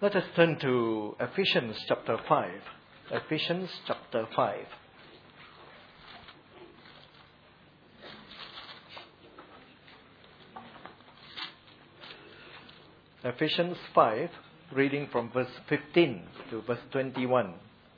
Let us turn to Ephesians chapter 5. Ephesians chapter 5. Ephesians 5, reading from verse 15 to verse 21.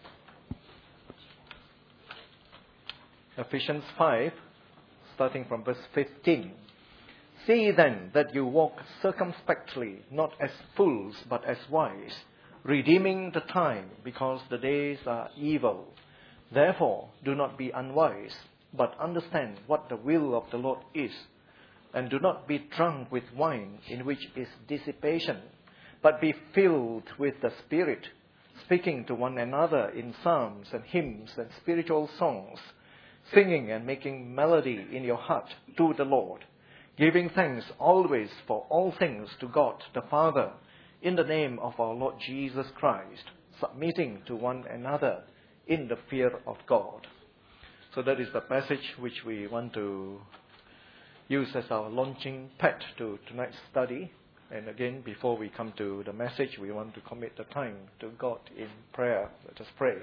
Ephesians 5, starting from verse 15. See then that you walk circumspectly, not as fools, but as wise, redeeming the time, because the days are evil. Therefore, do not be unwise, but understand what the will of the Lord is. And do not be drunk with wine, in which is dissipation, but be filled with the Spirit, speaking to one another in psalms and hymns and spiritual songs, singing and making melody in your heart to the Lord, giving thanks always for all things to God the Father, in the name of our Lord Jesus Christ, submitting to one another in the fear of God. So that is the passage which we want to use as our launching pad to tonight's study. And again, before we come to the message, we want to commit the time to God in prayer. Let us pray.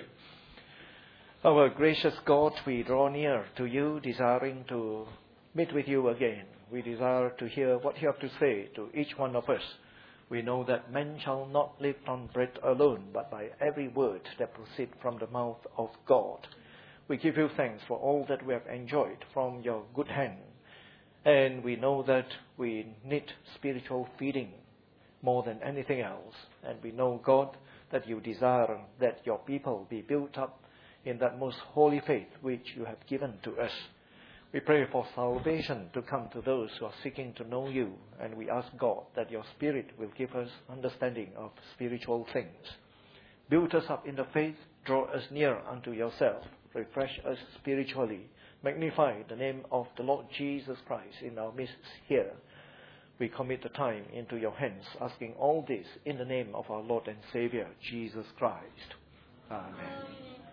Our gracious God, we draw near to you, desiring to meet with you again. We desire to hear what you have to say to each one of us. We know that man shall not live on bread alone, but by every word that proceeds from the mouth of God. We give you thanks for all that we have enjoyed from your good hand. And we know that we need spiritual feeding more than anything else. And we know, God, that you desire that your people be built up in that most holy faith which you have given to us. We pray for salvation to come to those who are seeking to know you. And we ask, God, that your Spirit will give us understanding of spiritual things. Build us up in the faith. Draw us near unto yourself. Refresh us spiritually. Magnify the name of the Lord Jesus Christ in our midst here. We commit the time into your hands, asking all this in the name of our Lord and Savior, Jesus Christ. Amen.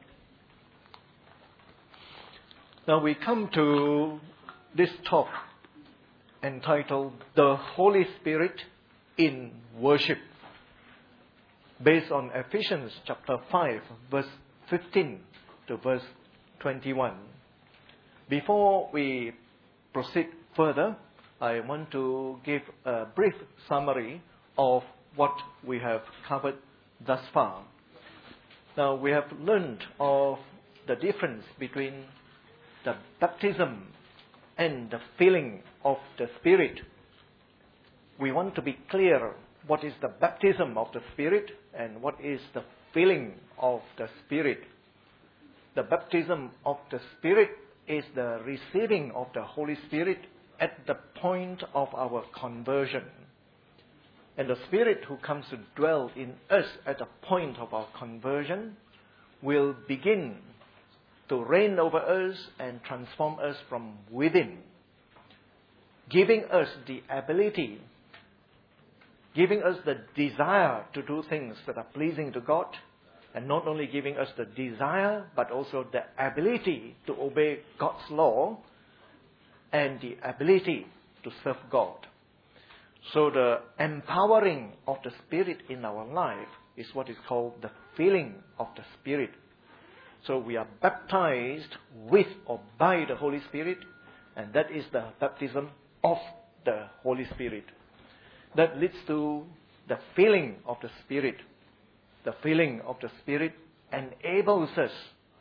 Now we come to this talk entitled The Holy Spirit in Worship, based on Ephesians chapter 5, verse 15 to verse 21. Before we proceed further, I want to give a brief summary of what we have covered thus far. Now, we have learned of the difference between the baptism and the filling of the Spirit. We want to be clear what is the baptism of the Spirit and what is the filling of the Spirit. The baptism of the Spirit is the receiving of the Holy Spirit at the point of our conversion. And the Spirit who comes to dwell in us at the point of our conversion will begin to reign over us and transform us from within, giving us the ability, giving us the desire to do things that are pleasing to God, and not only giving us the desire, but also the ability to obey God's law and the ability to serve God. So the empowering of the Spirit in our life is what is called the filling of the Spirit. So we are baptized with or by the Holy Spirit, and that is the baptism of the Holy Spirit. That leads to the filling of the Spirit. The filling of the Spirit enables us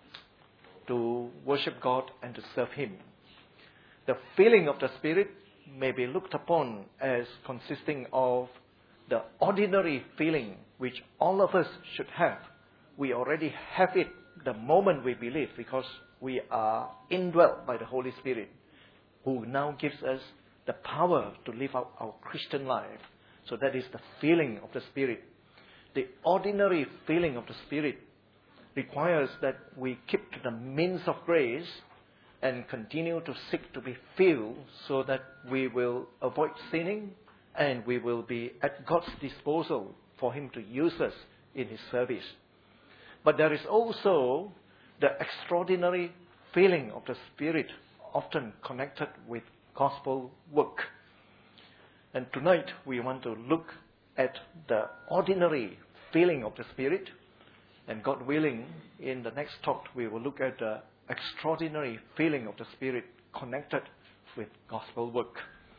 to worship God and to serve Him. The filling of the Spirit may be looked upon as consisting of the ordinary feeling which all of us should have. We already have it the moment we believe, because we are indwelt by the Holy Spirit, who now gives us the power to live out our Christian life. So that is the feeling of the Spirit. The ordinary feeling of the Spirit requires that we keep to the means of grace and continue to seek to be filled, so that we will avoid sinning and we will be at God's disposal for Him to use us in His service. But there is also the extraordinary feeling of the Spirit, often connected with gospel work. And tonight we want to look at the ordinary filling of the Spirit. And God willing, in the next talk, we will look at the extraordinary filling of the Spirit connected with gospel work.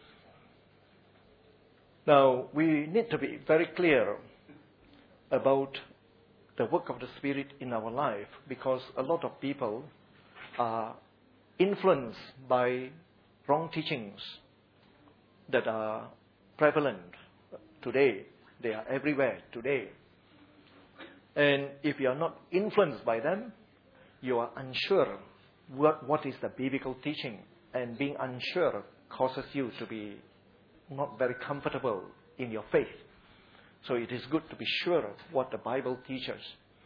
Now, we need to be very clear about the work of the Spirit in our life, because a lot of people are influenced by wrong teachings that are prevalent today. They are everywhere today. And if you are not influenced by them, you are unsure what is the biblical teaching. And being unsure causes you to be not very comfortable in your faith. So it is good to be sure of what the Bible teaches.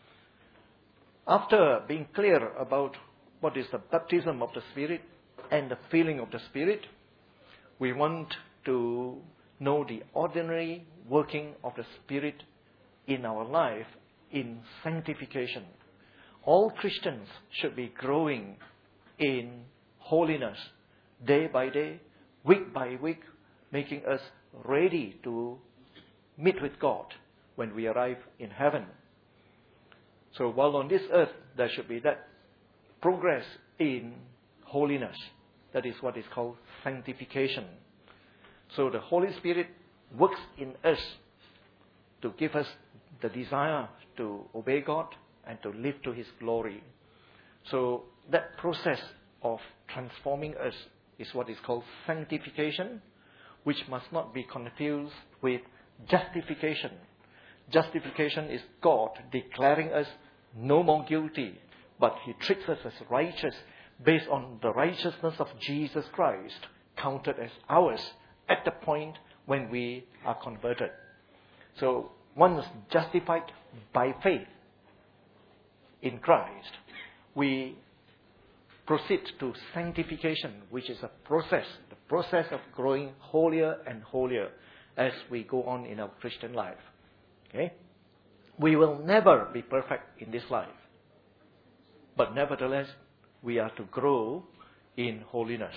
After being clear about what is the baptism of the Spirit and the filling of the Spirit, we want to know the ordinary working of the Spirit in our life in sanctification. All Christians should be growing in holiness day by day, week by week, making us ready to meet with God when we arrive in heaven. So while on this earth, there should be that progress in holiness. That is what is called sanctification. So the Holy Spirit works in us to give us the desire to obey God and to live to His glory. So that process of transforming us is what is called sanctification, which must not be confused with justification. Justification is God declaring us no more guilty, but He treats us as righteous based on the righteousness of Jesus Christ, counted as ours at the point when we are converted. So once justified by faith in Christ, we proceed to sanctification, which is a process, the process of growing holier and holier as we go on in our Christian life. Okay? We will never be perfect in this life. But nevertheless, we are to grow in holiness.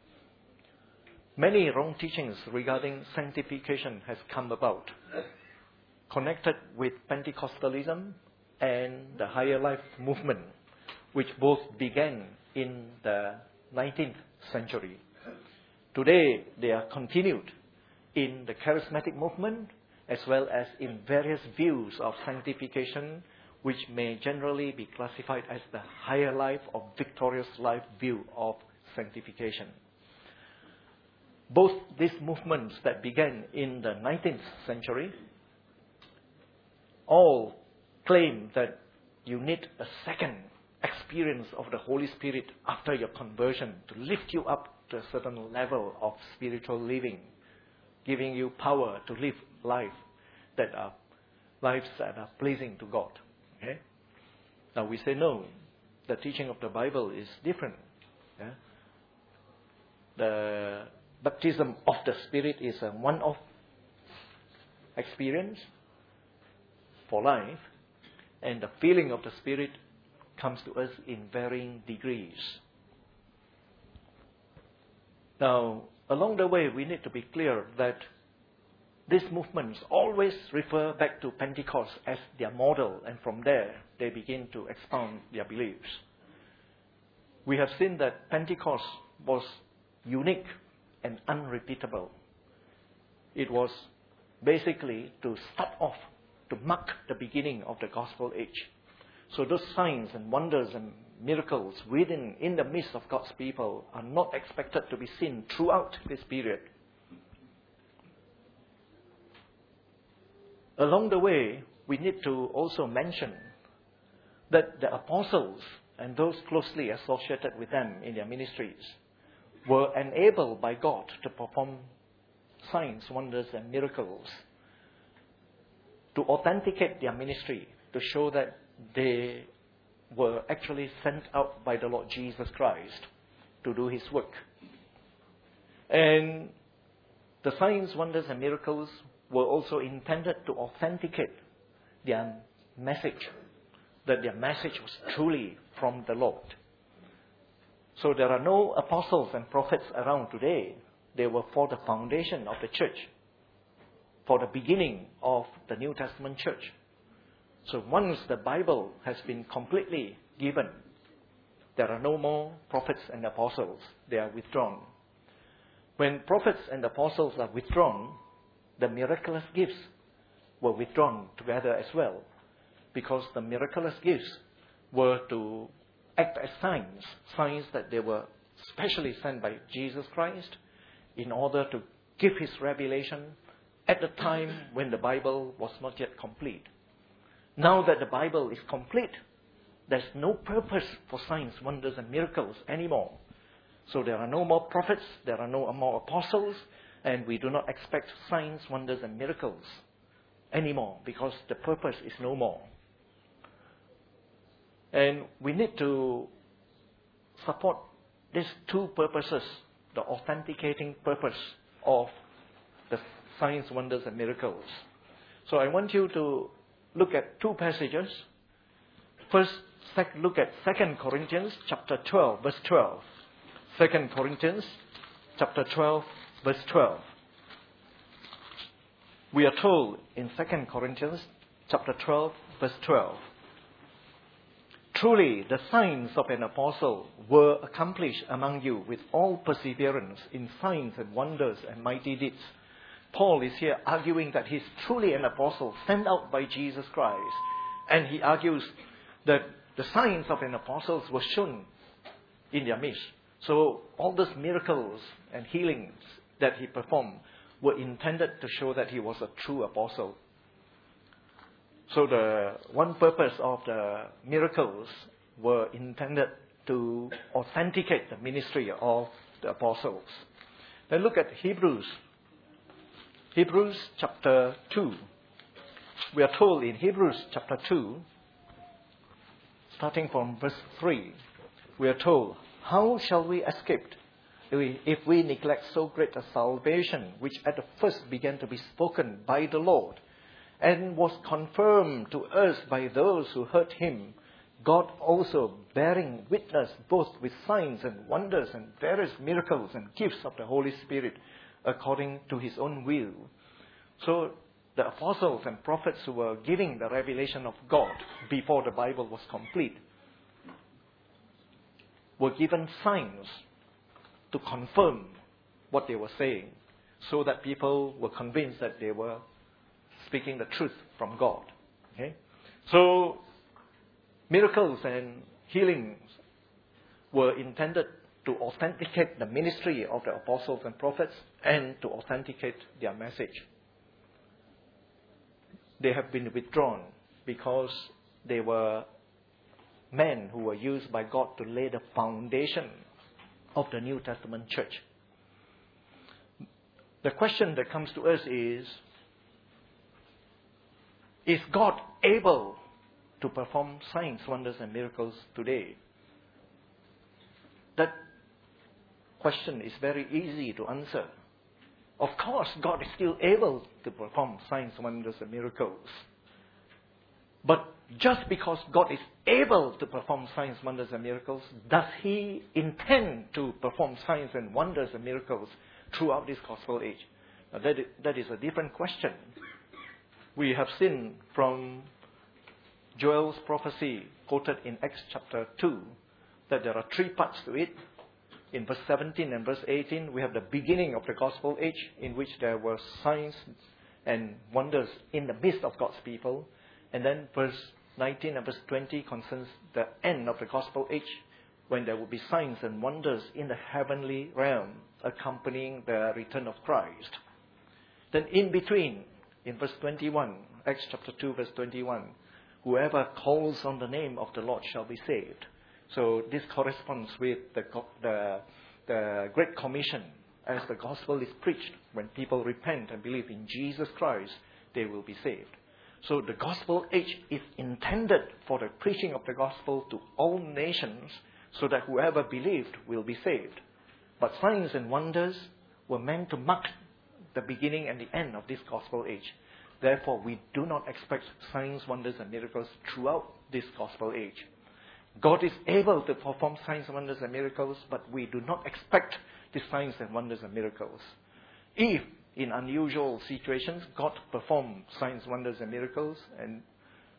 Many wrong teachings regarding sanctification has come about, connected with Pentecostalism and the Higher Life movement, which both began in the 19th century. Today, they are continued in the charismatic movement, as well as in various views of sanctification, which may generally be classified as the higher life or victorious life view of sanctification. Both these movements that began in the 19th century all claim that you need a second experience of the Holy Spirit after your conversion to lift you up to a certain level of spiritual living, giving you power to live lives that are pleasing to God. Okay? Now we say no. The teaching of the Bible is different. Yeah? The baptism of the Spirit is a one-off experience for life, and the filling of the Spirit comes to us in varying degrees. Now, along the way, we need to be clear that these movements always refer back to Pentecost as their model, and from there, they begin to expound their beliefs. We have seen that Pentecost was unique and unrepeatable. It was basically to start off, to mark the beginning of the gospel age. So those signs and wonders and miracles in the midst of God's people are not expected to be seen throughout this period. Along the way, we need to also mention that the apostles and those closely associated with them in their ministries were enabled by God to perform signs, wonders, and miracles to authenticate their ministry, to show that they were actually sent out by the Lord Jesus Christ to do His work. And the signs, wonders, and miracles were also intended to authenticate their message, that their message was truly from the Lord. So there are no apostles and prophets around today. They were for the foundation of the church, for the beginning of the New Testament church. So once the Bible has been completely given, there are no more prophets and apostles. They are withdrawn. When prophets and apostles are withdrawn, the miraculous gifts were withdrawn together as well, because the miraculous gifts were to act as signs that they were specially sent by Jesus Christ in order to give his revelation at the time when the Bible was not yet complete. Now that the Bible is complete, there's no purpose for signs, wonders, and miracles anymore. So there are no more prophets, there are no more apostles, and we do not expect signs, wonders, and miracles anymore because the purpose is no more. And we need to support these two purposes, the authenticating purpose of the signs, wonders, and miracles. So I want you to look at two passages. First, look at 2 Corinthians chapter 12, verse 12. 2 Corinthians chapter 12, verse 12. We are told in 2 Corinthians chapter 12, verse 12, truly the signs of an apostle were accomplished among you with all perseverance in signs and wonders and mighty deeds. Paul is here arguing that he's truly an apostle sent out by Jesus Christ. And he argues that the signs of an apostle were shown in their midst. So all those miracles and healings that he performed were intended to show that he was a true apostle. So the one purpose of the miracles were intended to authenticate the ministry of the apostles. Then look at Hebrews. Hebrews chapter 2. We are told in Hebrews chapter 2, starting from verse 3, we are told, how shall we escape if we neglect so great a salvation, which at the first began to be spoken by the Lord, and was confirmed to us by those who heard him, God also bearing witness both with signs and wonders and various miracles and gifts of the Holy Spirit according to his own will. So the apostles and prophets who were giving the revelation of God before the Bible was complete were given signs to confirm what they were saying, so that people were convinced that they were speaking the truth from God. Okay? So miracles and healings were intended to authenticate the ministry of the apostles and prophets and to authenticate their message. They have been withdrawn because they were men who were used by God to lay the foundation of the New Testament church. The question that comes to us is God able to perform signs, wonders, and miracles today? That question is very easy to answer. Of course, God is still able to perform signs, wonders, and miracles. But just because God is able to perform signs, wonders, and miracles, does he intend to perform signs and wonders and miracles throughout this gospel age? Now that is a different question. We have seen from Joel's prophecy quoted in Acts chapter 2 that there are three parts to it. In verse 17 and verse 18, we have the beginning of the gospel age in which there were signs and wonders in the midst of God's people. And then verse 19 and verse 20 concerns the end of the gospel age, when there will be signs and wonders in the heavenly realm accompanying the return of Christ. Then in between, in verse 21, Acts chapter 2 verse 21, whoever calls on the name of the Lord shall be saved. So this corresponds with the Great Commission. As the gospel is preached, when people repent and believe in Jesus Christ, they will be saved. So the gospel age is intended for the preaching of the gospel to all nations, so that whoever believed will be saved. But signs and wonders were meant to mark the beginning and the end of this gospel age. Therefore, we do not expect signs, wonders, and miracles throughout this gospel age. God is able to perform signs, wonders, and miracles, but we do not expect these signs and wonders and miracles. If, in unusual situations, God performed signs, wonders, and miracles, and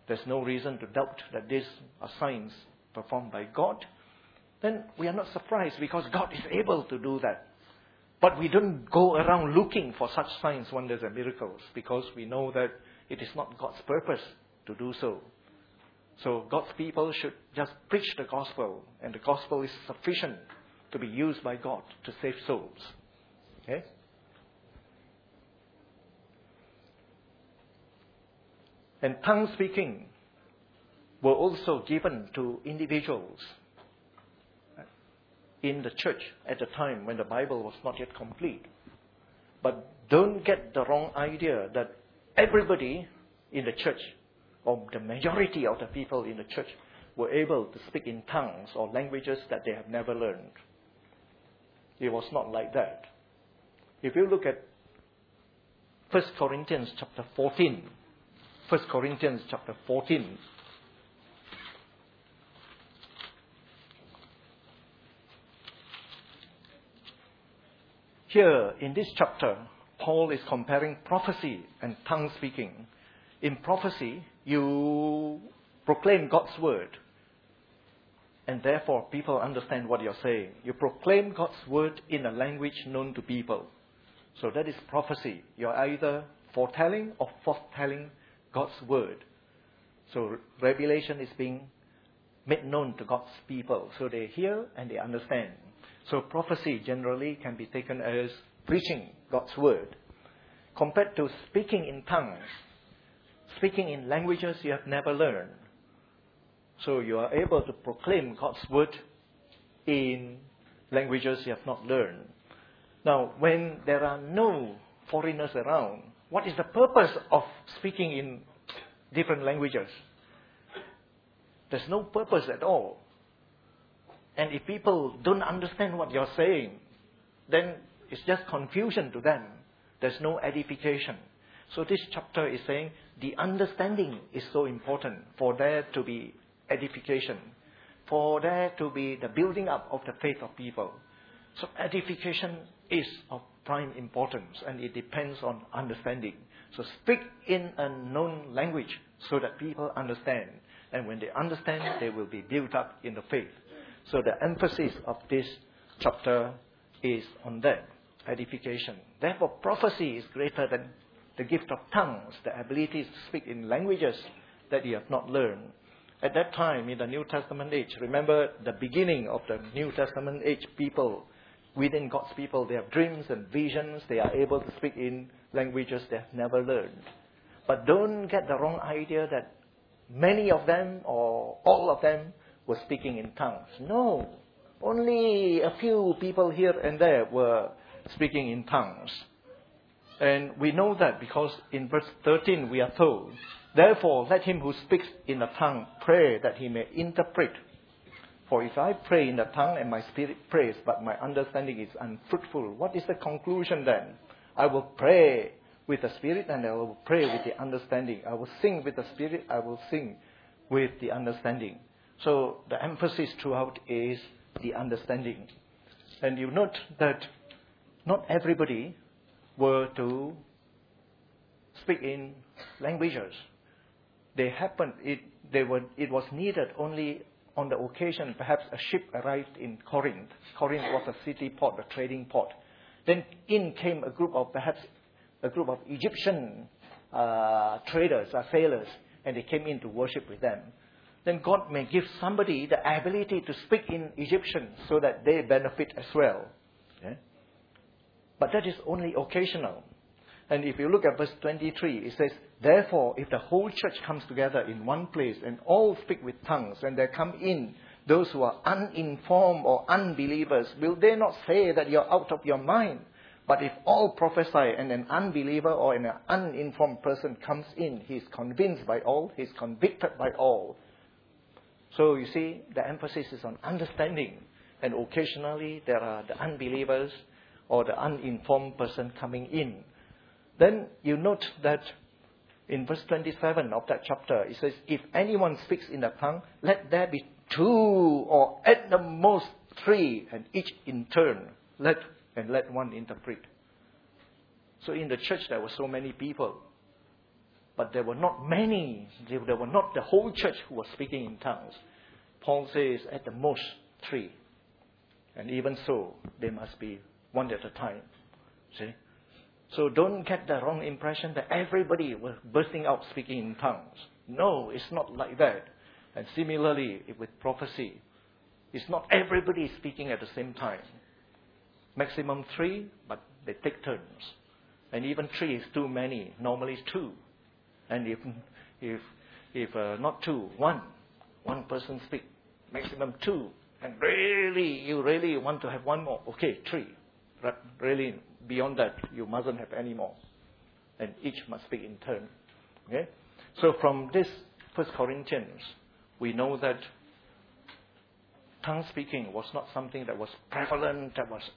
there's no reason to doubt that these are signs performed by God, then we are not surprised because God is able to do that. But we don't go around looking for such signs, wonders, and miracles because we know that it is not God's purpose to do so. So God's people should just preach the gospel, and the gospel is sufficient to be used by God to save souls. Okay? And tongue speaking were also given to individuals in the church at the time when the Bible was not yet complete. But don't get the wrong idea that everybody in the church, or the majority of the people in the church, were able to speak in tongues or languages that they have never learned. It was not like that. If you look at 1 Corinthians chapter 14, 1 Corinthians chapter 14, here in this chapter, Paul is comparing prophecy and tongue speaking. In prophecy, you proclaim God's word, and therefore people understand what you're saying. You proclaim God's word in a language known to people. So that is prophecy. You're either foretelling or foretelling God's word. So revelation is being made known to God's people. So they hear and they understand. So prophecy generally can be taken as preaching God's word. Compared to speaking in tongues, speaking in languages you have never learned. So you are able to proclaim God's word in languages you have not learned. Now, when there are no foreigners around, what is the purpose of speaking in different languages? There's no purpose at all. And if people don't understand what you're saying, then it's just confusion to them. There's no edification. So this chapter is saying the understanding is so important for there to be edification, for there to be the building up of the faith of people. So edification is of prime importance, and it depends on understanding. So speak in a known language so that people understand. And when they understand, they will be built up in the faith. So the emphasis of this chapter is on that, edification. Therefore, prophecy is greater than the gift of tongues, the ability to speak in languages that you have not learned. At that time, in the New Testament age, remember the beginning of the New Testament age, people, within God's people, they have dreams and visions. They are able to speak in languages they have never learned. But don't get the wrong idea that many of them or all of them were speaking in tongues. No, only a few people here and there were speaking in tongues. And we know that because in verse 13 we are told, therefore let him who speaks in a tongue pray that he may interpret. For if I pray in a tongue and my spirit prays, but my understanding is unfruitful, what is the conclusion then? I will pray with the spirit and I will pray with the understanding. I will sing with the spirit, I will sing with the understanding. So the emphasis throughout is the understanding. And you note that not everybody were to speak in languages. They happened, it was needed only on the occasion perhaps a ship arrived in Corinth. Corinth was a city port, a trading port. Then in came a group of Egyptian traders or sailors, and they came in to worship with them. Then God may give somebody the ability to speak in Egyptian so that they benefit as well. Okay? But that is only occasional. And if you look at verse 23, it says, therefore, if the whole church comes together in one place and all speak with tongues, and there come in those who are uninformed or unbelievers, will they not say that you're out of your mind? But if all prophesy and an unbeliever or an uninformed person comes in, he is convinced by all, he is convicted by all. So you see, the emphasis is on understanding. And occasionally there are the unbelievers or the uninformed person coming in. Then you note that in verse 27 of that chapter, it says, if anyone speaks in a tongue, let there be 2 or at the most 3, and each in turn, let one interpret. So in the church there were so many people. but there were not many. There were not the whole church who was speaking in tongues. Paul says at the most 3. And even so, they must be one at a time. See? So don't get the wrong impression that everybody was bursting out speaking in tongues. No, it's not like that. And similarly, with prophecy, it's not everybody speaking at the same time. Maximum 3, but they take turns. And even 3 is too many. Normally it's 2. And if not 2, 1 person speak. Maximum 2. And you really want to have one more. Okay, 3. But really, beyond that, you mustn't have any more. And each must speak in turn. Okay? So from this 1 Corinthians, we know that tongue speaking was not something that was prevalent, that was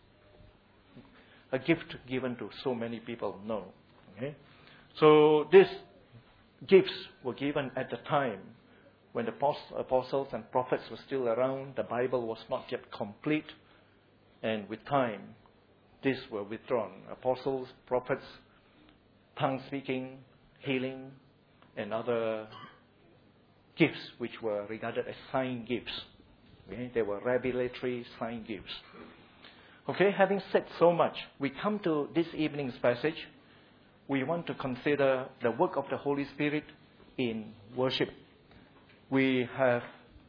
a gift given to so many people. No. Okay? So these gifts were given at the time when the apostles and prophets were still around. The Bible was not yet complete. And with time, these were withdrawn. Apostles, prophets, tongue speaking, healing, and other gifts which were regarded as sign gifts. Okay? They were revelatory sign gifts. Okay, having said so much, we come to this evening's passage. We want to consider the work of the Holy Spirit in worship. We have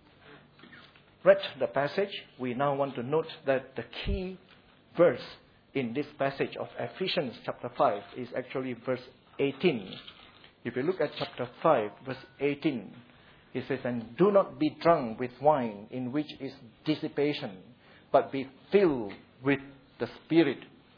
read the passage. We now want to note that the key verse in this passage of Ephesians chapter 5 is actually verse 18. If you look at chapter 5, verse 18, it says, "And do not be drunk with wine, in which is dissipation, but be filled with the Spirit."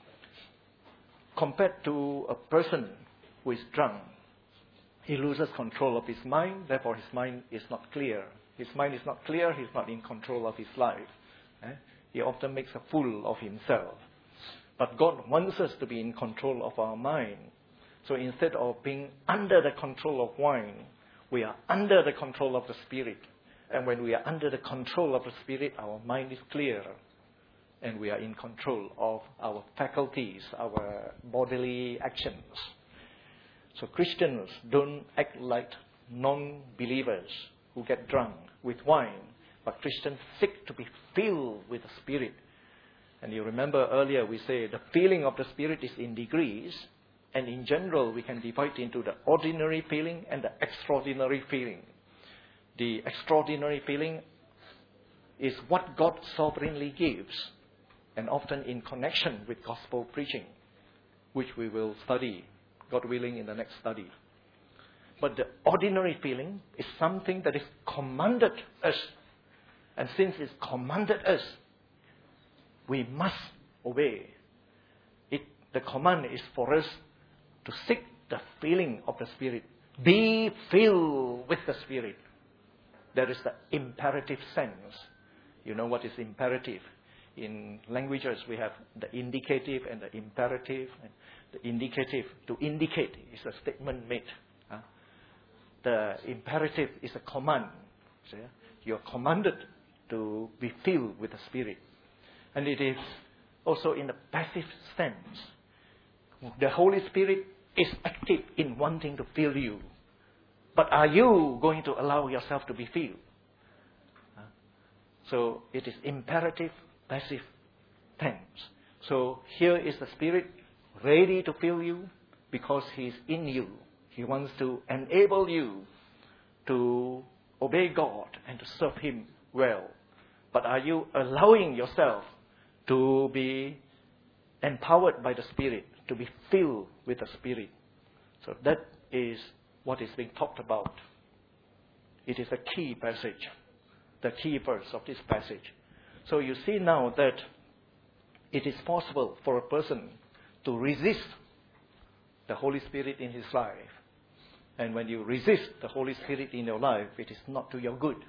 Compared to a person who is drunk, he loses control of his mind, therefore his mind is not clear. His mind is not clear, he's not in control of his life. He often makes a fool of himself. But God wants us to be in control of our mind. So instead of being under the control of wine, we are under the control of the Spirit. And when we are under the control of the Spirit, our mind is clear. And we are in control of our faculties, our bodily actions. So Christians don't act like non-believers who get drunk with wine, but Christians seek to be filled with the Spirit. And you remember earlier we say the feeling of the Spirit is in degrees, and in general we can divide into the ordinary feeling and the extraordinary feeling. The extraordinary feeling is what God sovereignly gives, and often in connection with gospel preaching, which we will study, God willing, in the next study. But the ordinary feeling is something that is commanded us. And since it's commanded us, we must obey. The command is for us to seek the feeling of the Spirit. Be filled with the Spirit. There is the imperative sense. You know what is imperative? In languages, we have the indicative and the imperative. And the indicative, to indicate, is a statement made. The imperative is a command. So, you're commanded to be filled with the Spirit. And it is also in the passive sense. The Holy Spirit is active in wanting to fill you. But are you going to allow yourself to be filled? So it is imperative, passive tense. So here is the Spirit ready to fill you because He is in you. He wants to enable you to obey God and to serve Him well. But are you allowing yourself to be empowered by the Spirit, to be filled with the Spirit? So that is what is being talked about. It is a key passage, the key verse of this passage. So you see now that it is possible for a person to resist the Holy Spirit in his life. And when you resist the Holy Spirit in your life, it is not to your good.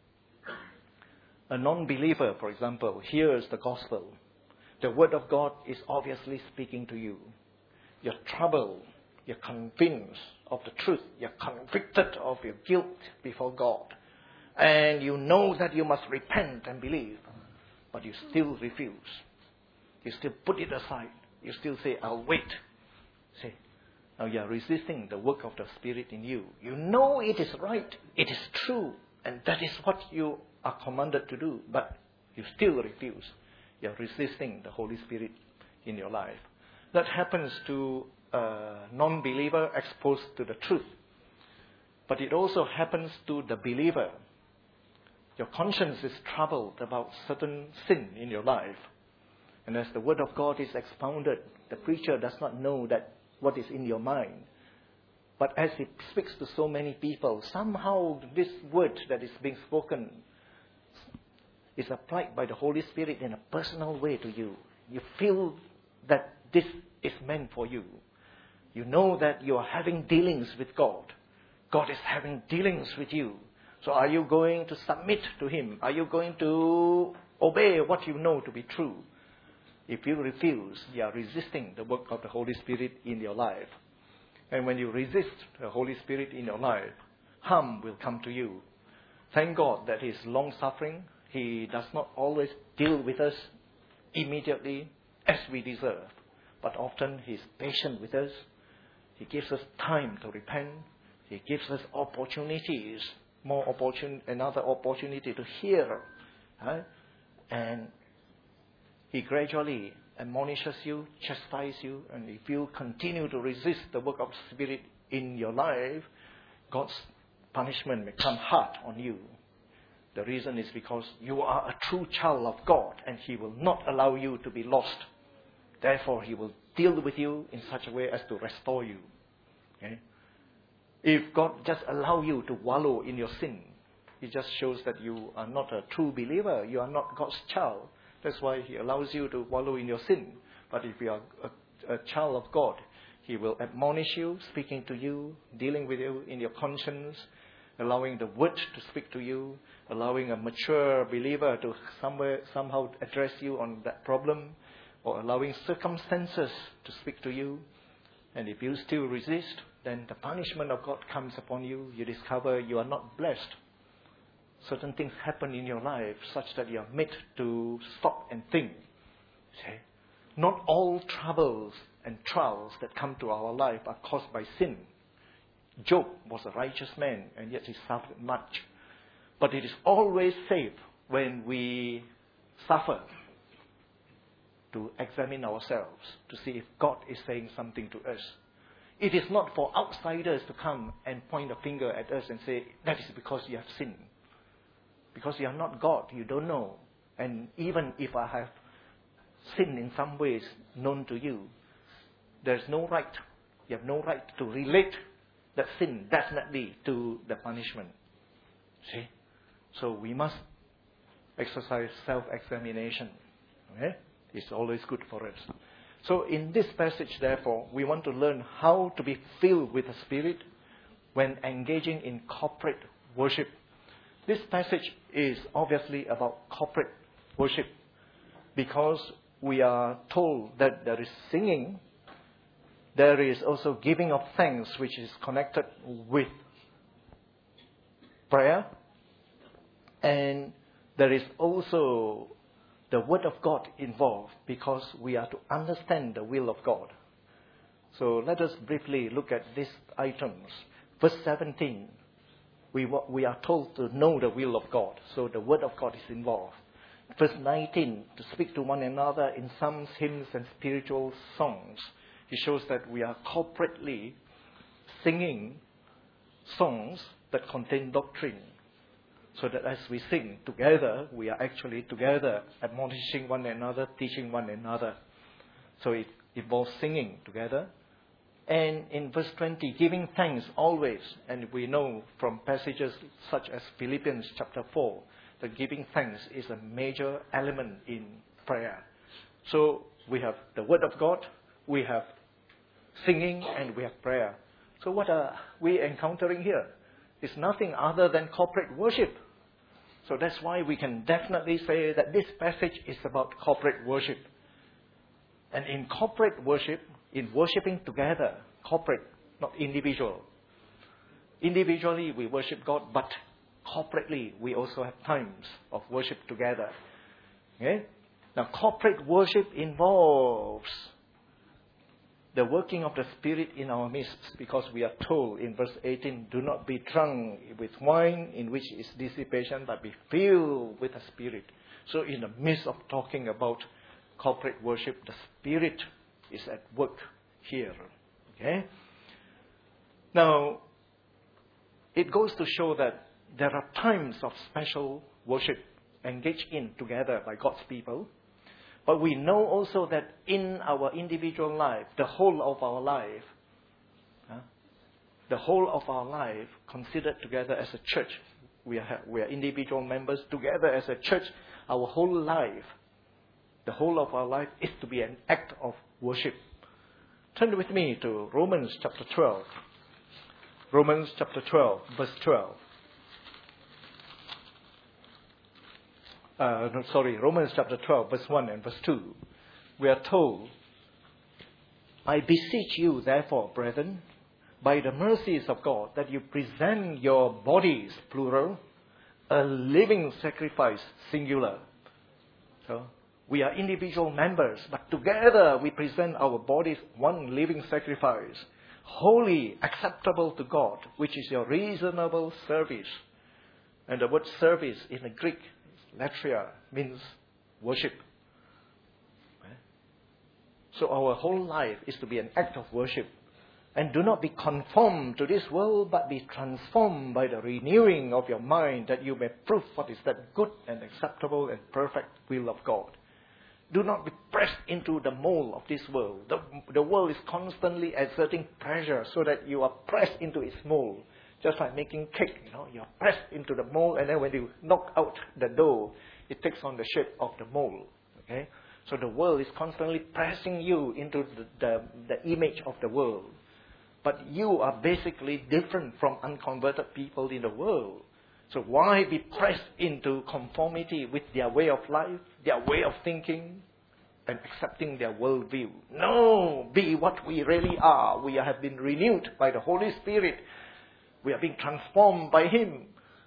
A non-believer, for example, hears the gospel. The Word of God is obviously speaking to you. You're troubled. You're convinced of the truth. You're convicted of your guilt before God. And you know that you must repent and believe. But you still refuse. You still put it aside. You still say, I'll wait. See, Now you are resisting the work of the Spirit in you. You know it is right, it is true, and that is what you are commanded to do, but you still refuse. You are resisting the Holy Spirit in your life. That happens to a non-believer exposed to the truth. But it also happens to the believer. Your conscience is troubled about certain sin in your life. And as the Word of God is expounded, the preacher does not know that what is in your mind. But as he speaks to so many people, somehow this word that is being spoken is applied by the Holy Spirit in a personal way to you. You feel that this is meant for you. You know that you are having dealings with God. God is having dealings with you. So are you going to submit to Him? Are you going to obey what you know to be true? If you refuse, you are resisting the work of the Holy Spirit in your life. And when you resist the Holy Spirit in your life, harm will come to you. Thank God that He is long-suffering. He does not always deal with us immediately as we deserve. But often He is patient with us. He gives us time to repent. He gives us opportunities, another opportunity to hear. And He gradually admonishes you, chastises you, and if you continue to resist the work of the Spirit in your life, God's punishment may come hard on you. The reason is because you are a true child of God, and He will not allow you to be lost. Therefore, He will deal with you in such a way as to restore you. Okay? If God just allow you to wallow in your sin, it just shows that you are not a true believer. You are not God's child. That's why He allows you to wallow in your sin. But if you are a child of God, He will admonish you, speaking to you, dealing with you in your conscience, allowing the Word to speak to you, allowing a mature believer to somehow address you on that problem, or allowing circumstances to speak to you. And if you still resist, then the punishment of God comes upon you. You discover you are not blessed. Certain things happen in your life such that you are made to stop and think. See? Not all troubles and trials that come to our life are caused by sin. Job was a righteous man, and yet he suffered much. But it is always safe when we suffer to examine ourselves, to see if God is saying something to us. It is not for outsiders to come and point a finger at us and say, that is because you have sinned. Because you are not God, you don't know. And even if I have sinned in some ways known to you, there's no right, you have no right to relate that sin definitely to the punishment. See? So we must exercise self-examination. Okay? It's always good for us. So in this passage, therefore, we want to learn how to be filled with the Spirit when engaging in corporate worship. This passage is obviously about corporate worship because we are told that there is singing, there is also giving of thanks, which is connected with prayer, and there is also the Word of God involved because we are to understand the will of God. So let us briefly look at these items. Verse 17, we are told to know the will of God. So the Word of God is involved. Verse 19, to speak to one another in psalms, hymns, and spiritual songs. It shows that we are corporately singing songs that contain doctrine. So that as we sing together, we are actually together admonishing one another, teaching one another. So it involves singing together. And in verse 20, giving thanks always. And we know from passages such as Philippians chapter 4, that giving thanks is a major element in prayer. So we have the Word of God, we have singing, and we have prayer. So what are we encountering here? It's nothing other than corporate worship. So that's why we can definitely say that this passage is about corporate worship. And in corporate worship, in worshiping together, corporate, not individual. Individually we worship God, but corporately we also have times of worship together. Okay? Now corporate worship involves the working of the Spirit in our midst, because we are told in verse 18, do not be drunk with wine in which is dissipation, but be filled with the Spirit. So in the midst of talking about corporate worship, the Spirit is at work here. Okay? Now, it goes to show that there are times of special worship engaged in together by God's people. But we know also that in our individual life, the whole of our life considered together as a church, we are individual members together as a church, our whole life, the whole of our life is to be an act of worship. Turn with me to Romans chapter 12. Romans chapter 12, verse 12. Romans chapter 12, verse 1 and verse 2. We are told, I beseech you, therefore, brethren, by the mercies of God, that you present your bodies, plural, a living sacrifice, singular. So, we are individual members, but together we present our bodies one living sacrifice, holy, acceptable to God, which is your reasonable service. And the word service in the Greek, latria, means worship. So our whole life is to be an act of worship. And do not be conformed to this world, but be transformed by the renewing of your mind, that you may prove what is that good and acceptable and perfect will of God. Do not be pressed into the mold of this world. The world is constantly exerting pressure so that you are pressed into its mold. Just like making cake, you're pressed into the mold, and then when you knock out the dough, it takes on the shape of the mold. Okay? So the world is constantly pressing you into the image of the world. But you are basically different from unconverted people in the world. So why be pressed into conformity with their way of life, their way of thinking, and accepting their worldview? No, be what we really are. We have been renewed by the Holy Spirit. We are being transformed by Him.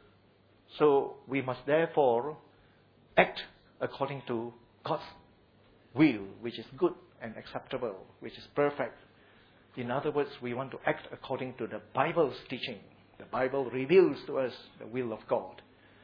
So we must therefore act according to God's will, which is good and acceptable, which is perfect. In other words, we want to act according to the Bible's teaching. The Bible reveals to us the will of God.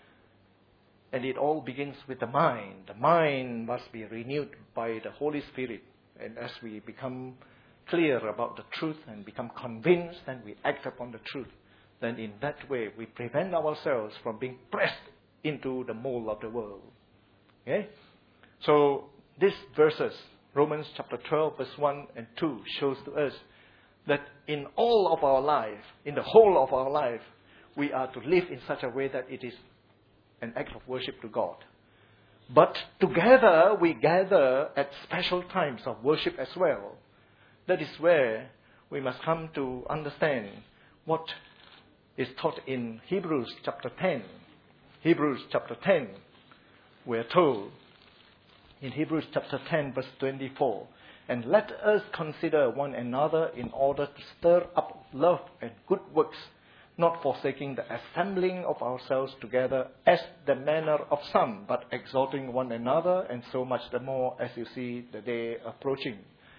And it all begins with the mind. The mind must be renewed by the Holy Spirit. And as we become clear about the truth and become convinced, then we act upon the truth. Then in that way, we prevent ourselves from being pressed into the mold of the world. Okay? So, these verses, Romans chapter 12, verse 1 and 2, shows to us that in all of our life, in the whole of our life, we are to live in such a way that it is an act of worship to God. But together, we gather at special times of worship as well. That is where we must come to understand what is taught in Hebrews chapter 10. Hebrews chapter 10, we are told in Hebrews chapter 10, verse 24, and let us consider one another in order to stir up love and good works, not forsaking the assembling of ourselves together as the manner of some, but exhorting one another, and so much the more as you see the day approaching.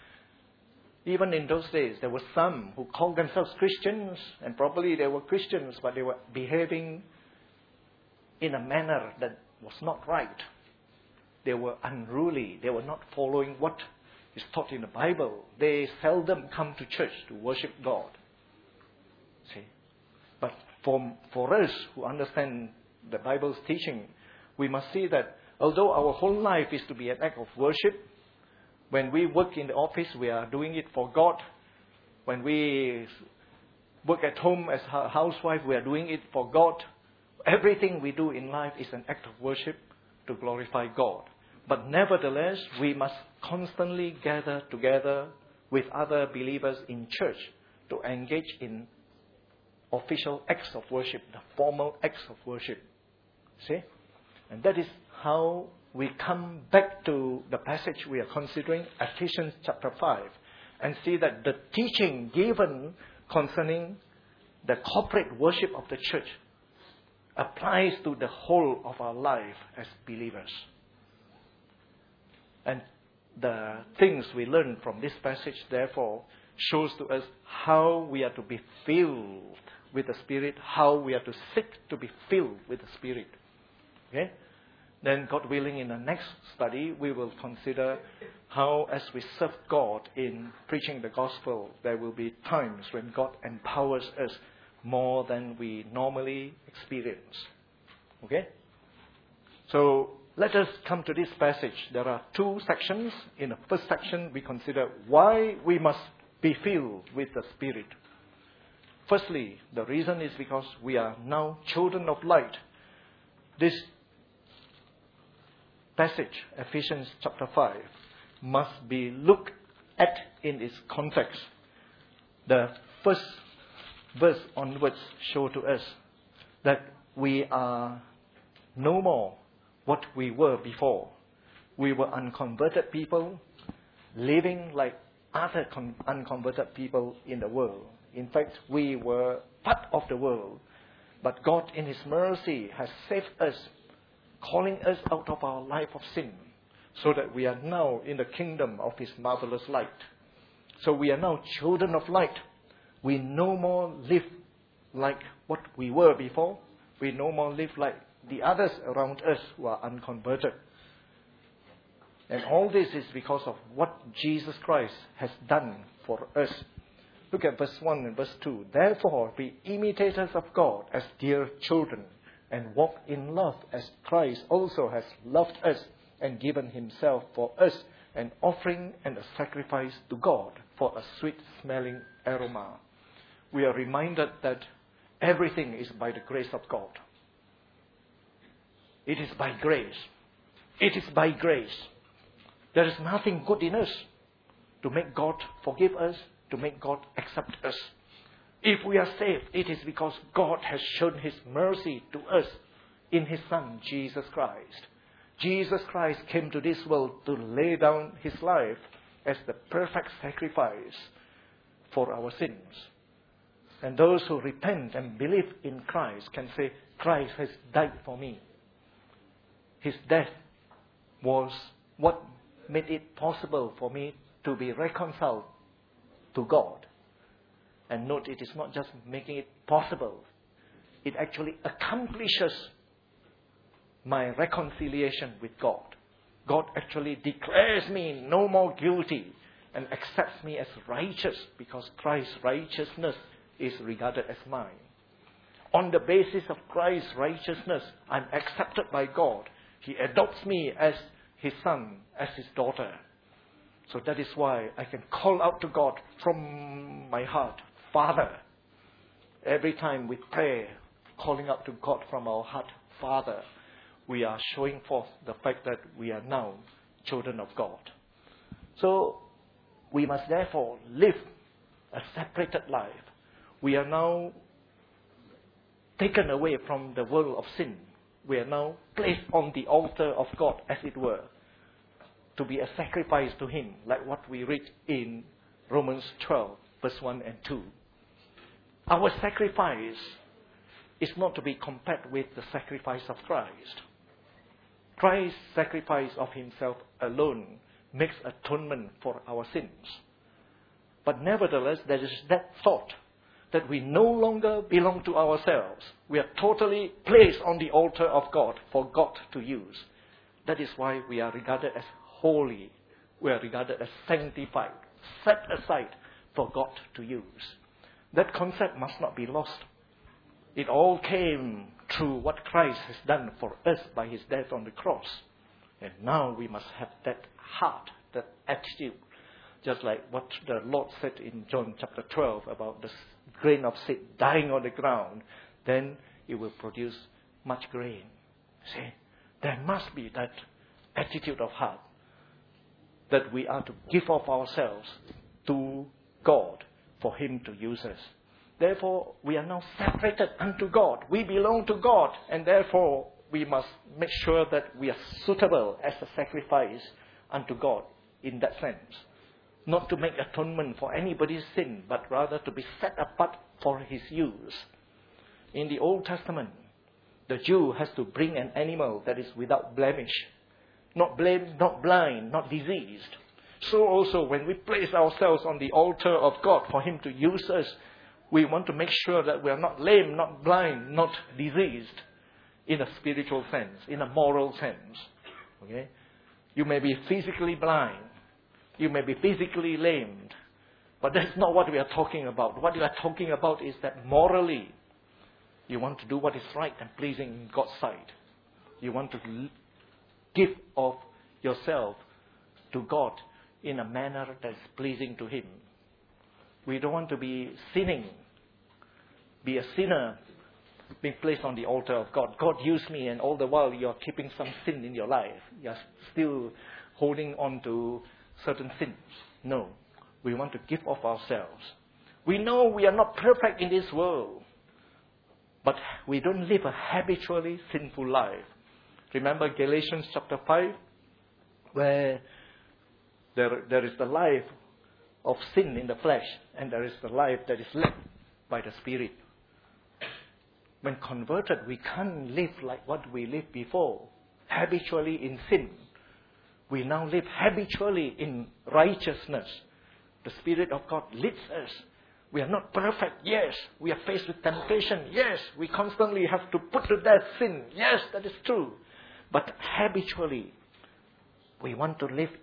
Even in those days, there were some who called themselves Christians, and probably they were Christians, but they were behaving in a manner that was not right. They were unruly. They were not following what is taught in the Bible. They seldom come to church to worship God. See? But for us who understand the Bible's teaching, we must see that although our whole life is to be an act of worship, when we work in the office, we are doing it for God. When we work at home as a housewife, we are doing it for God. Everything we do in life is an act of worship to glorify God. But nevertheless, we must constantly gather together with other believers in church to engage in official acts of worship, the formal acts of worship. See? And that is how we come back to the passage we are considering, Ephesians chapter 5, and see that the teaching given concerning the corporate worship of the church applies to the whole of our life as believers. And the things we learn from this passage, therefore, shows to us how we are to be filled with the Spirit, how we are to seek to be filled with the Spirit. Okay? Then, God willing, in the next study, we will consider how, as we serve God in preaching the gospel, there will be times when God empowers us more than we normally experience. Okay? So, let us come to this passage. There are two sections. In the first section, we consider why we must be filled with the Spirit. Firstly, the reason is because we are now children of light. This passage, Ephesians chapter 5, must be looked at in its context. The first verse onwards show to us that we are no more what we were before. We were unconverted people, living like other unconverted people in the world. In fact, we were part of the world. But God, in His mercy, has saved us, calling us out of our life of sin, so that we are now in the kingdom of His marvelous light. So we are now children of light. We no more live like what we were before. We no more live like the others around us who are unconverted. And all this is because of what Jesus Christ has done for us. Look at verse 1 and verse 2. Therefore, be imitators of God as dear children, and walk in love as Christ also has loved us and given Himself for us, an offering and a sacrifice to God for a sweet-smelling aroma. We are reminded that everything is by the grace of God. It is by grace. It is by grace. There is nothing good in us to make God forgive us, to make God accept us. If we are saved, it is because God has shown His mercy to us in His Son, Jesus Christ. Jesus Christ came to this world to lay down His life as the perfect sacrifice for our sins. And those who repent and believe in Christ can say, Christ has died for me. His death was what made it possible for me to be reconciled to God. And note, it is not just making it possible. It actually accomplishes my reconciliation with God. God actually declares me no more guilty and accepts me as righteous because Christ's righteousness is regarded as mine. On the basis of Christ's righteousness, I'm accepted by God. He adopts me as His son, as His daughter. So that is why I can call out to God from my heart, Father. Every time we pray, calling out to God from our heart, Father, we are showing forth the fact that we are now children of God. So we must therefore live a separated life. We are now taken away from the world of sin. We are now placed on the altar of God, as it were, to be a sacrifice to Him, like what we read in Romans 12, verse 1 and 2. Our sacrifice is not to be compared with the sacrifice of Christ. Christ's sacrifice of Himself alone makes atonement for our sins. But nevertheless, there is that thought that we no longer belong to ourselves. We are totally placed on the altar of God for God to use. That is why we are regarded as holy. We are regarded as sanctified, set aside for God to use. That concept must not be lost. It all came through what Christ has done for us by His death on the cross. And now we must have that heart, that attitude. Just like what the Lord said in John chapter 12 about the grain of seed dying on the ground, then it will produce much grain. See, there must be that attitude of heart that we are to give of ourselves to God for Him to use us. Therefore, we are now separated unto God. We belong to God, and therefore we must make sure that we are suitable as a sacrifice unto God in that sense. Not to make atonement for anybody's sin, but rather to be set apart for His use. In the Old Testament, the Jew has to bring an animal that is without blemish, not blind, not diseased. So also when we place ourselves on the altar of God for Him to use us, we want to make sure that we are not lame, not blind, not diseased in a spiritual sense, in a moral sense. Okay? You may be physically blind. You may be physically lamed. But that's not what we are talking about. What we are talking about is that morally, you want to do what is right and pleasing in God's sight. You want to give of yourself to God in a manner that is pleasing to Him. We don't want to be sinning, be a sinner, being placed on the altar of God. God used me, and all the while you are keeping some sin in your life. You are still holding on to certain sins. No. We want to give of ourselves. We know we are not perfect in this world, but we don't live a habitually sinful life. Remember Galatians chapter 5, where there is the life of sin in the flesh, and there is the life that is led by the Spirit. When converted, we can't live like what we lived before, habitually in sin. We now live habitually in righteousness. The Spirit of God leads us. We are not perfect, yes. We are faced with temptation, yes. We constantly have to put to death sin, yes, that is true. But habitually, we want to live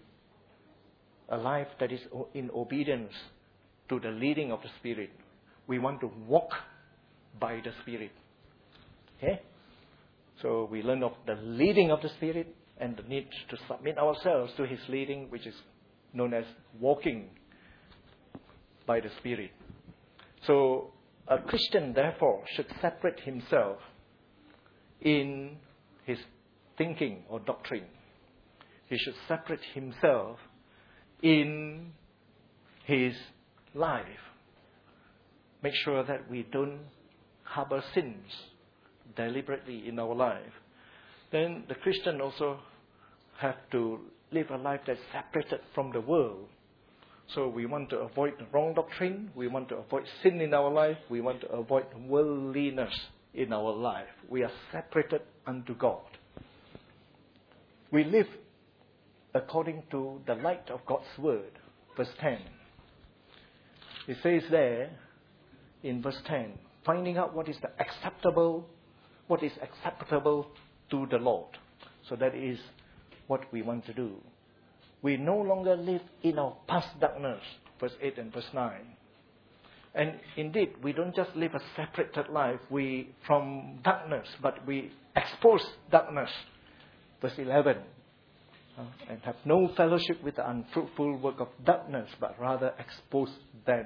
a life that is in obedience to the leading of the Spirit. We want to walk by the Spirit. Okay? So we learn of the leading of the Spirit and the need to submit ourselves to His leading, which is known as walking by the Spirit. So a Christian, therefore, should separate himself in his thinking or doctrine. He should separate himself in his life. Make sure that we don't harbor sins deliberately in our life. Then the Christian also have to live a life that's separated from the world. So we want to avoid the wrong doctrine. We want to avoid sin in our life. We want to avoid worldliness in our life. We are separated unto God. We live according to the light of God's word. Verse 10. It says there in verse 10, finding out what is acceptable to the Lord. So that is what we want to do. We no longer live in our past darkness, verse 8 and verse 9. And indeed, we don't just live a separated life from darkness, but we expose darkness, verse 11. And have no fellowship with the unfruitful work of darkness, but rather expose them.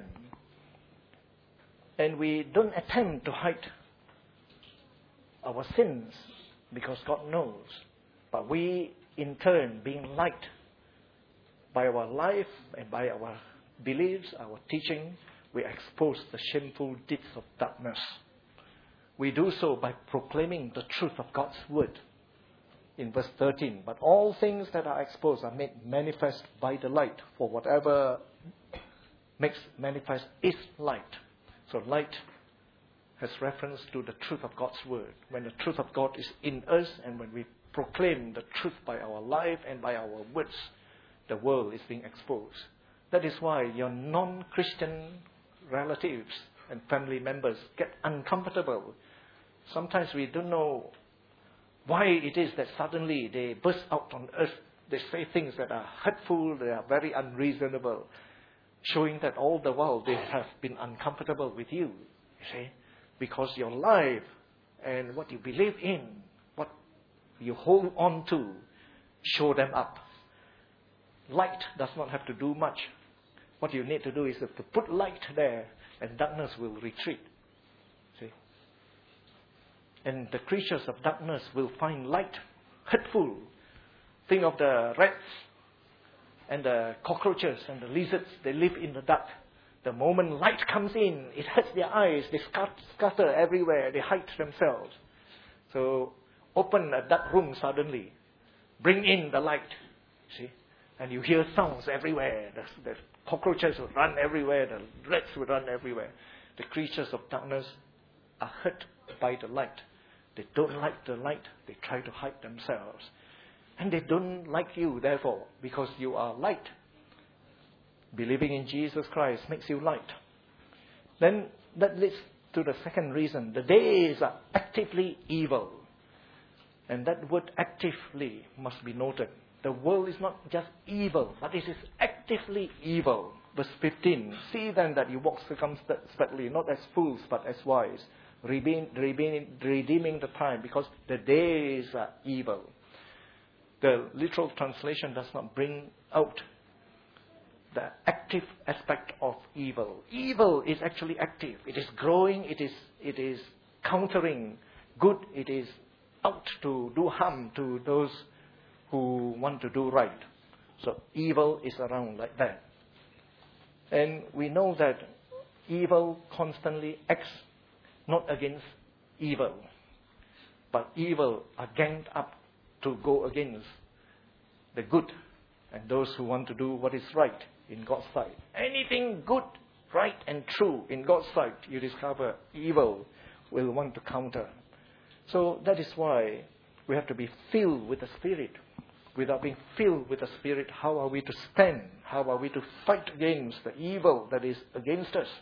And we don't attempt to hide our sins, because God knows. But we, in turn, being light by our life and by our beliefs, our teaching, we expose the shameful deeds of darkness. We do so by proclaiming the truth of God's word. In verse 13, but all things that are exposed are made manifest by the light, for whatever makes manifest is light. So light has reference to the truth of God's word. When the truth of God is in us, and when we proclaim the truth by our life and by our words, the world is being exposed. That is why your non-Christian relatives and family members get uncomfortable. Sometimes we don't know why it is that suddenly they burst out on us. They say things that are hurtful, they are very unreasonable, showing that all the while they have been uncomfortable with you. You see? Because your life and what you believe in, what you hold on to, show them up. Light does not have to do much. What you need to do is to put light there, and darkness will retreat. See? And the creatures of darkness will find light hurtful. Think of the rats and the cockroaches and the lizards. They live in the dark. The moment light comes in, it hurts their eyes. They scatter everywhere. They hide themselves. So open a dark room suddenly. Bring in the light. See? And you hear sounds everywhere. The cockroaches will run everywhere. The rats will run everywhere. The creatures of darkness are hurt by the light. They don't like the light. They try to hide themselves. And they don't like you, therefore, because you are light. Believing in Jesus Christ makes you light. Then that leads to the second reason. The days are actively evil. And that word actively must be noted. The world is not just evil, but it is actively evil. Verse 15, see then that you walk circumspectly, not as fools, but as wise, redeeming the time, because the days are evil. The literal translation does not bring out the active aspect of evil. Evil is actually active. It is growing, it is countering good, it is out to do harm to those who want to do right. So evil is around like that. And we know that evil constantly acts not against evil, but evil are ganged up to go against the good and those who want to do what is right in God's sight. Anything good, right and true in God's sight, you discover evil will want to counter. So that is why we have to be filled with the Spirit. Without being filled with the Spirit, how are we to stand? How are we to fight against the evil that is against us?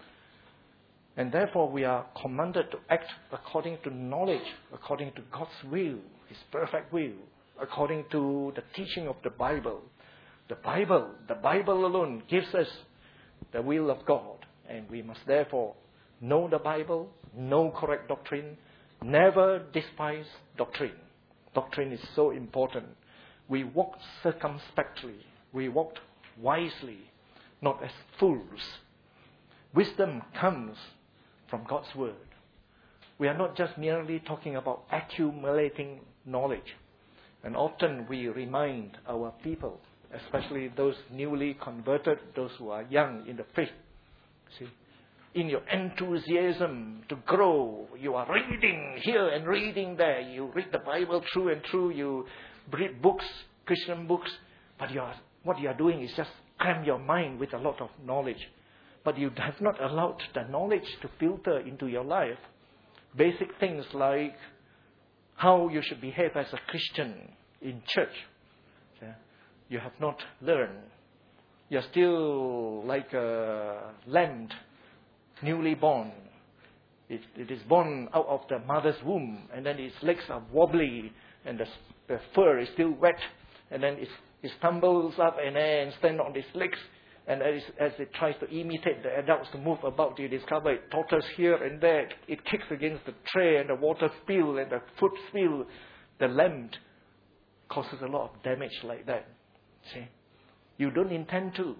And therefore we are commanded to act according to knowledge, according to God's will, His perfect will, according to the teaching of the Bible. The Bible alone gives us the will of God. And we must therefore know the Bible, know correct doctrine, never despise doctrine. Doctrine is so important. We walk circumspectly. We walk wisely, not as fools. Wisdom comes from God's Word. We are not just merely talking about accumulating knowledge. And often we remind our people, especially those newly converted, those who are young in the faith. See, in your enthusiasm to grow, you are reading here and reading there. You read the Bible through and through. You read books, Christian books. But what you are doing is just cram your mind with a lot of knowledge. But you have not allowed the knowledge to filter into your life. Basic things like how you should behave as a Christian in church. You have not learned. You're still like a lamb, newly born. It is born out of the mother's womb, and then its legs are wobbly, and the fur is still wet, and then it stumbles up and then stands on its legs, and as it tries to imitate the adults to move about, you discover it totters here and there. It kicks against the tray, and the water spill, and the food spill. The lamb causes a lot of damage like that. See, you don't intend to,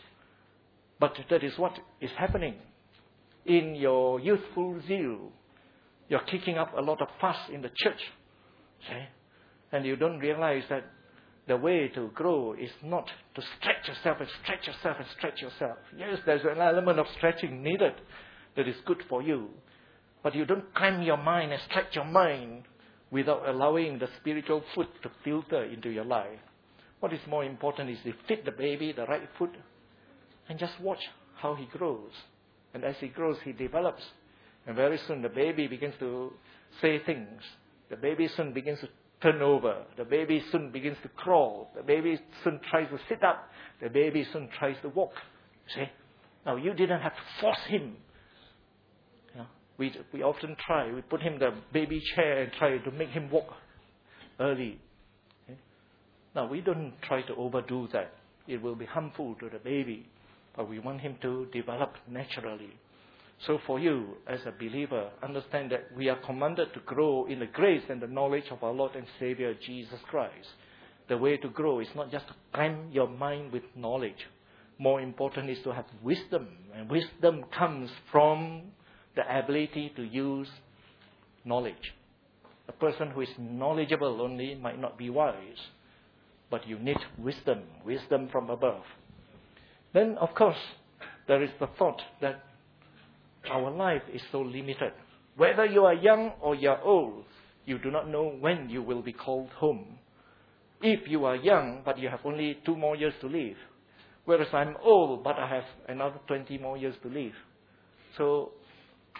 but that is what is happening. In your youthful zeal, you're kicking up a lot of fuss in the church. See? And you don't realize that the way to grow is not to stretch yourself and stretch yourself and stretch yourself. Yes, there's an element of stretching needed that is good for you. But you don't cram your mind and stretch your mind without allowing the spiritual food to filter into your life. What is more important is to feed the baby the right food and just watch how he grows. And as he grows, he develops. And very soon the baby begins to say things. The baby soon begins to turn over. The baby soon begins to crawl. The baby soon tries to sit up. The baby soon tries to walk. See? Now, you didn't have to force him. You know, we often try. We put him in the baby chair and try to make him walk early. Okay? Now, we don't try to overdo that. It will be harmful to the baby. But we want him to develop naturally. So for you, as a believer, understand that we are commanded to grow in the grace and the knowledge of our Lord and Savior, Jesus Christ. The way to grow is not just to cram your mind with knowledge. More important is to have wisdom. And wisdom comes from the ability to use knowledge. A person who is knowledgeable only might not be wise. But you need wisdom. Wisdom from above. Then, of course, there is the thought that our life is so limited. Whether you are young or you are old, you do not know when you will be called home. If you are young, but you have only 2 more years to live, whereas I'm old, but I have another 20 more years to live. So,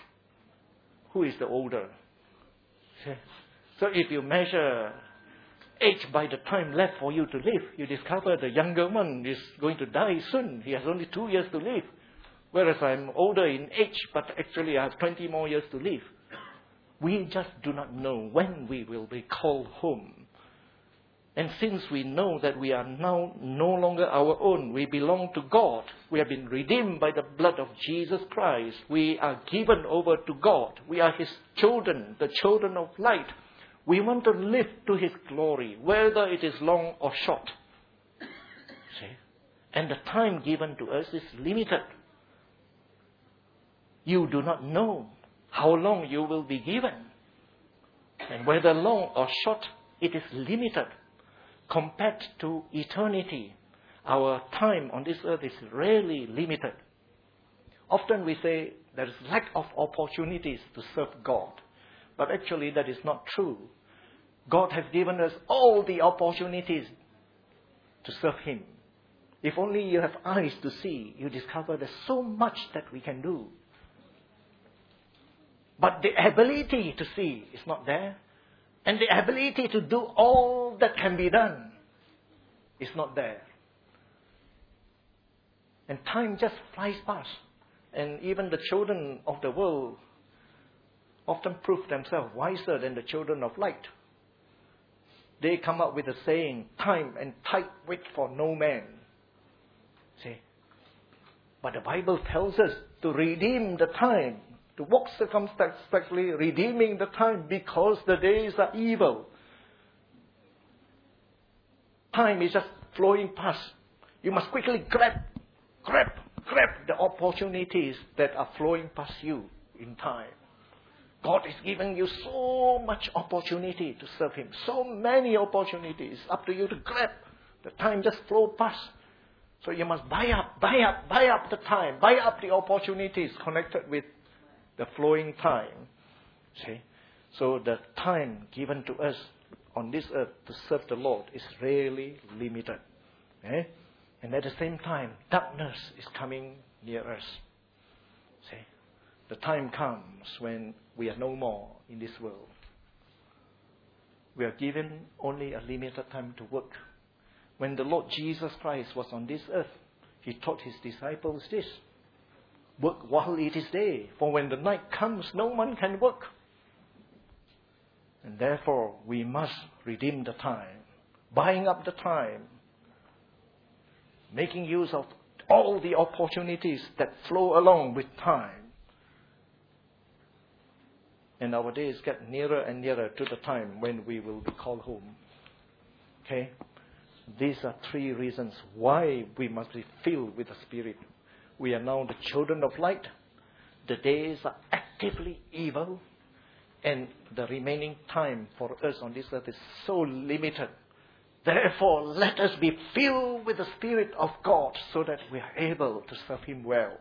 who is the older? So if you measure age by the time left for you to live. You discover the younger one is going to die soon. He has only 2 years to live. Whereas I'm older in age, but actually I have 20 more years to live. We just do not know when we will be called home. And since we know that we are now no longer our own, we belong to God. We have been redeemed by the blood of Jesus Christ. We are given over to God. We are His children, the children of light. We want to live to His glory, whether it is long or short. See? And the time given to us is limited. You do not know how long you will be given. And whether long or short, it is limited. Compared to eternity, our time on this earth is really limited. Often we say there is lack of opportunities to serve God. But actually that is not true. God has given us all the opportunities to serve Him. If only you have eyes to see, you discover there's so much that we can do. But the ability to see is not there. And the ability to do all that can be done is not there. And time just flies past. And even the children of the world often prove themselves wiser than the children of light. They come up with a saying, time and tide wait for no man. See? But the Bible tells us to redeem the time. To walk circumspectly, redeeming the time because the days are evil. Time is just flowing past. You must quickly grab the opportunities that are flowing past you in time. God is giving you so much opportunity to serve Him. So many opportunities. Up to you to grab. The time just flows past. So you must buy up the time. Buy up the opportunities connected with the flowing time. See? So the time given to us on this earth to serve the Lord is really limited. Okay? And at the same time, darkness is coming near us. See? The time comes when we are no more in this world. We are given only a limited time to work. When the Lord Jesus Christ was on this earth, He taught His disciples this. Work while it is day, for when the night comes, no one can work. And therefore, we must redeem the time, buying up the time, making use of all the opportunities that flow along with time. And our days get nearer and nearer to the time when we will be called home. Okay? These are 3 reasons why we must be filled with the Spirit. We are now the children of light. The days are actively evil. And the remaining time for us on this earth is so limited. Therefore, let us be filled with the Spirit of God so that we are able to serve Him well.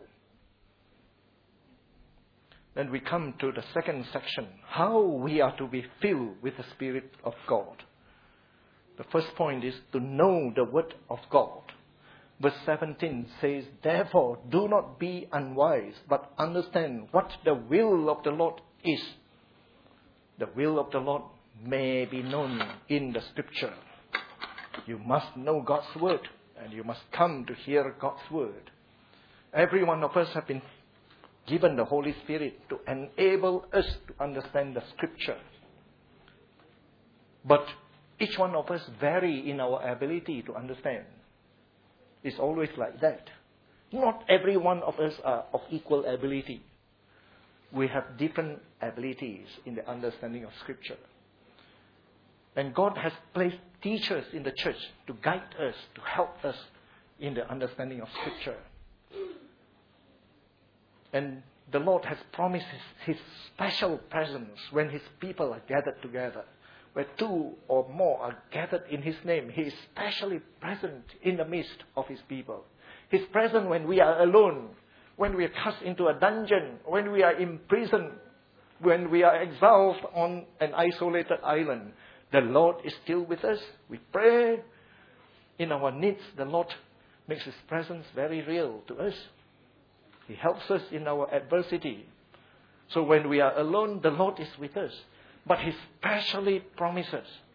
Then we come to the second section. How we are to be filled with the Spirit of God. The first point is to know the Word of God. Verse 17 says, therefore, do not be unwise, but understand what the will of the Lord is. The will of the Lord may be known in the Scripture. You must know God's Word, and you must come to hear God's Word. Every one of us have been given the Holy Spirit to enable us to understand the Scripture. But each one of us vary in our ability to understand. It's always like that. Not every one of us are of equal ability. We have different abilities in the understanding of Scripture. And God has placed teachers in the church to guide us, to help us in the understanding of Scripture. And the Lord has promised His special presence when His people are gathered together. Where 2 or more are gathered in His name, He is specially present in the midst of His people. He is present when we are alone, when we are cast into a dungeon, when we are in prison, when we are exiled on an isolated island. The Lord is still with us. We pray in our needs. The Lord makes His presence very real to us. He helps us in our adversity. So when we are alone, the Lord is with us. But He specially promises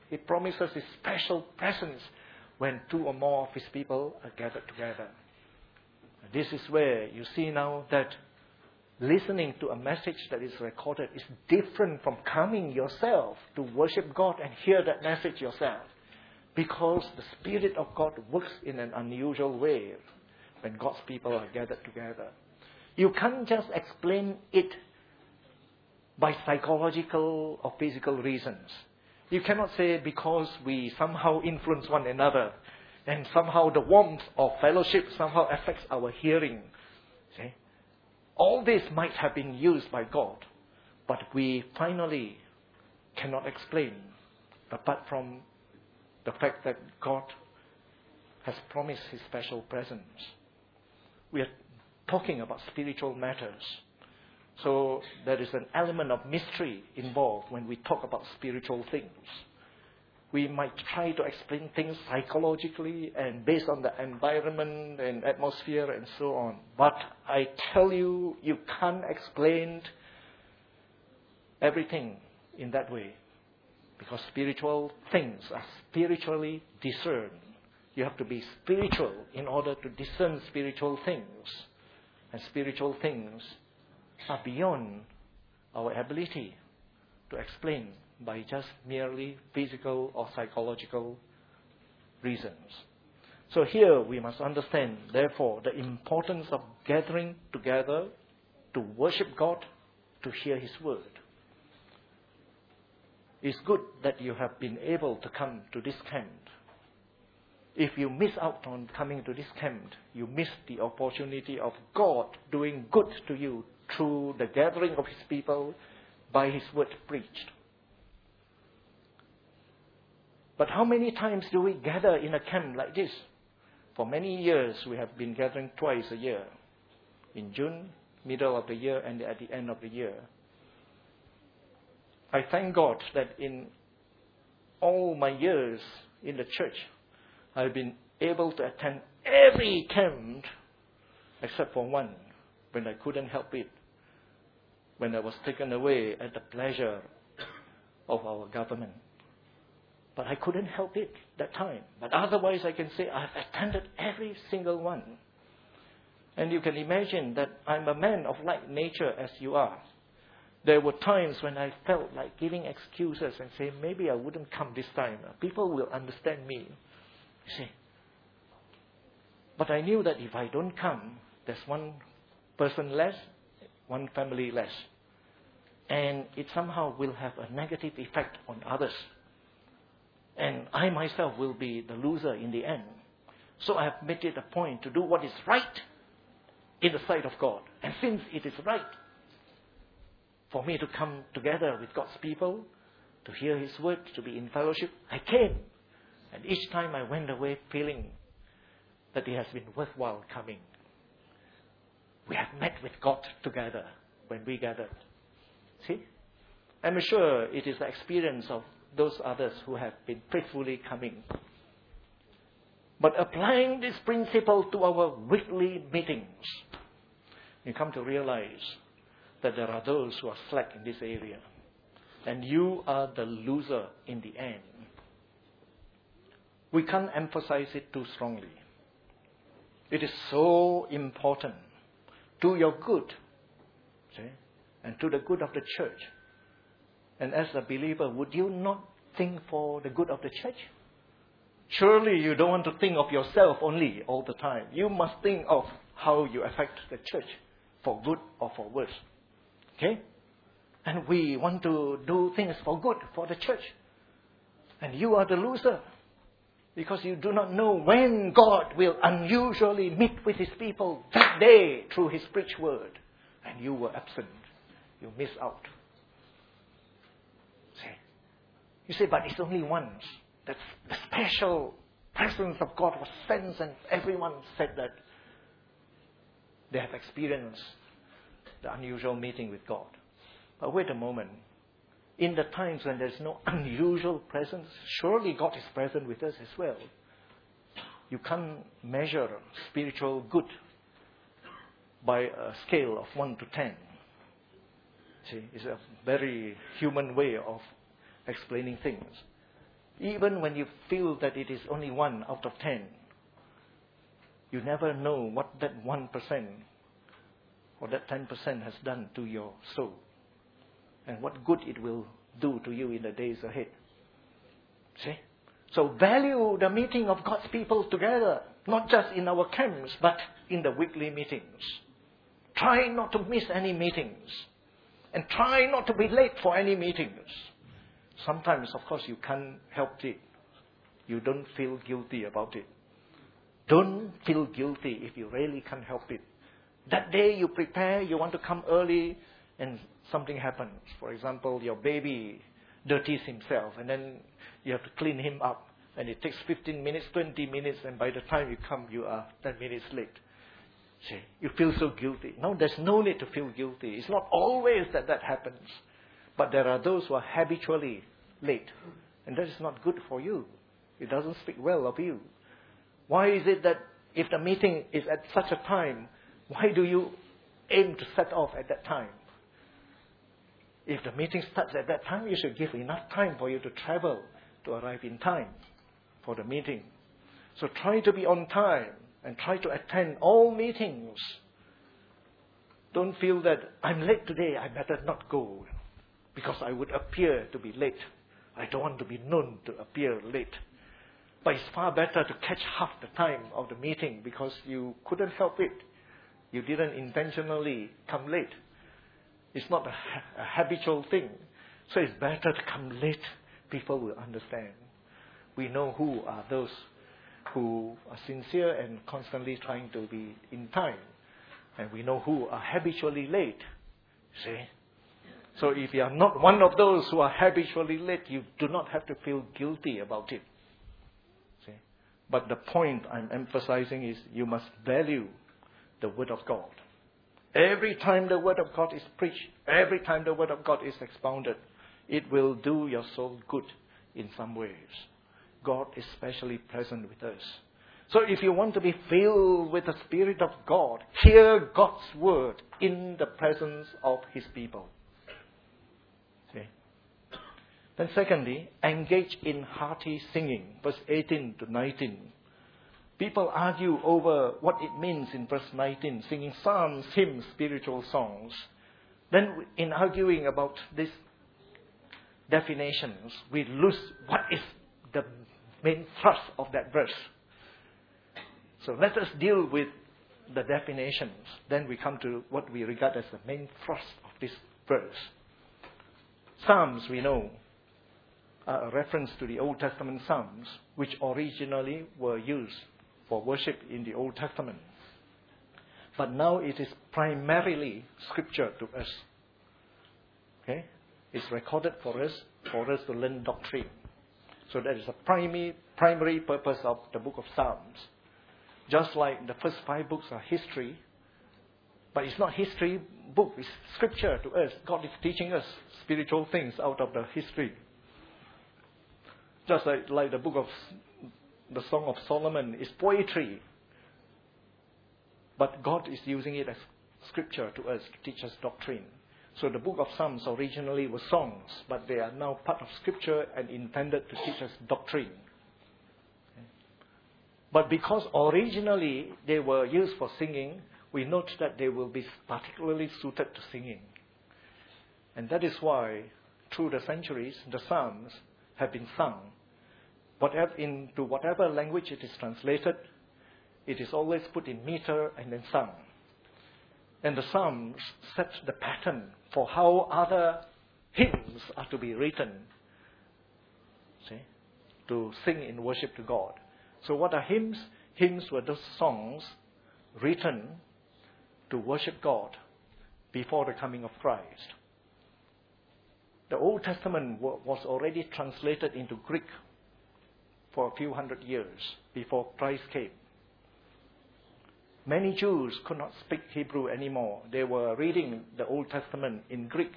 He promises His special presence when 2 or more of His people are gathered together. This is where you see now that listening to a message that is recorded is different from coming yourself to worship God and hear that message yourself. Because the Spirit of God works in an unusual way when God's people are gathered together. You can't just explain it by psychological or physical reasons. You cannot say because we somehow influence one another and somehow the warmth of fellowship somehow affects our hearing. See? All this might have been used by God, but we finally cannot explain apart from the fact that God has promised His special presence. We are talking about spiritual matters. So there is an element of mystery involved when we talk about spiritual things. We might try to explain things psychologically and based on the environment and atmosphere and so on. But I tell you, you can't explain everything in that way. Because spiritual things are spiritually discerned. You have to be spiritual in order to discern spiritual things. And spiritual things are beyond our ability to explain by just merely physical or psychological reasons. So here we must understand, therefore, the importance of gathering together to worship God, to hear His word. It's good that you have been able to come to this camp. If you miss out on coming to this camp, you miss the opportunity of God doing good to you through the gathering of His people by His word preached. But how many times do we gather in a camp like this? For many years we have been gathering twice a year. In June, middle of the year, and at the end of the year. I thank God that in all my years in the church, I've been able to attend every camp except for one, when I couldn't help it, when I was taken away at the pleasure of our government. But I couldn't help it that time. But otherwise I can say I've attended every single one. And you can imagine that I'm a man of like nature as you are. There were times when I felt like giving excuses and saying, maybe I wouldn't come this time. People will understand me. You see. But I knew that if I don't come, there's one person less, one family less. And it somehow will have a negative effect on others. And I myself will be the loser in the end. So I have made it a point to do what is right in the sight of God. And since it is right for me to come together with God's people, to hear His word, to be in fellowship, I came. And each time I went away feeling that it has been worthwhile coming. We have met with God together when we gathered. See? I'm sure it is the experience of those others who have been faithfully coming. But applying this principle to our weekly meetings, you come to realize that there are those who are slack in this area. And you are the loser in the end. We can't emphasize it too strongly. It is so important to your good, see, and to the good of the church. And as a believer, would you not think for the good of the church? Surely you don't want to think of yourself only all the time. You must think of how you affect the church, for good or for worse. Okay? And we want to do things for good for the church. And you are the loser. Because you do not know when God will unusually meet with His people that day through His preached word. And you were absent. You miss out. See? You say, but it's only once. That the special presence of God was sensed, and everyone said that they have experienced the unusual meeting with God. But wait a moment. In the times when there's no unusual presence, surely God is present with us as well. You can't measure spiritual good by a scale of 1 to 10. See, it's a very human way of explaining things. Even when you feel that it is only 1 out of 10, you never know what that 1% or that 10% has done to your soul and what good it will do to you in the days ahead. See? So value the meeting of God's people together, not just in our camps, but in the weekly meetings. Try not to miss any meetings. And try not to be late for any meetings. Sometimes, of course, you can't help it. You don't feel guilty about it. Don't feel guilty if you really can't help it. That day you prepare, you want to come early, and something happens. For example, your baby dirties himself, and then you have to clean him up. And it takes 15 minutes, 20 minutes, and by the time you come, you are 10 minutes late. See, you feel so guilty. No, there's no need to feel guilty. It's not always that happens. But there are those who are habitually late. And that is not good for you. It doesn't speak well of you. Why is it that if the meeting is at such a time, why do you aim to set off at that time? If the meeting starts at that time, you should give enough time for you to travel, to arrive in time for the meeting. So try to be on time. And try to attend all meetings. Don't feel that I'm late today, I better not go. Because I would appear to be late. I don't want to be known to appear late. But it's far better to catch half the time of the meeting because you couldn't help it. You didn't intentionally come late. It's not a habitual thing. So it's better to come late. People will understand. We know who are those who are sincere and constantly trying to be in time. And we know who are habitually late. See? So if you are not one of those who are habitually late, you do not have to feel guilty about it. See? But the point I'm emphasizing is you must value the Word of God. Every time the Word of God is preached, every time the Word of God is expounded, it will do your soul good in some ways. God is specially present with us. So if you want to be filled with the Spirit of God, hear God's word in the presence of His people. See? Then secondly, engage in hearty singing. Verse 18 to 19. People argue over what it means in verse 19, singing psalms, hymns, spiritual songs. Then in arguing about these definitions, we lose what is the main thrust of that verse. So let us deal with the definitions. Then we come to what we regard as the main thrust of this verse. Psalms, we know, are a reference to the Old Testament Psalms, which originally were used for worship in the Old Testament. But now it is primarily scripture to us. Okay? It's recorded for us to learn doctrine. So that is the primary purpose of the book of Psalms. Just like the first 5 books are history, but it's not history book, it's scripture to us. God is teaching us spiritual things out of the history. Just like the book of the Song of Solomon is poetry, but God is using it as scripture to us to teach us doctrine. So the book of Psalms originally were songs, but they are now part of Scripture and intended to teach us doctrine. But because originally they were used for singing, we note that they will be particularly suited to singing. And that is why, through the centuries, the Psalms have been sung. Into whatever language it is translated, it is always put in meter and then sung. And the Psalms set the pattern for how other hymns are to be written, see, to sing in worship to God. So what are hymns? Hymns were those songs written to worship God before the coming of Christ. The Old Testament was already translated into Greek for a few hundred years before Christ came. Many Jews could not speak Hebrew anymore. They were reading the Old Testament in Greek.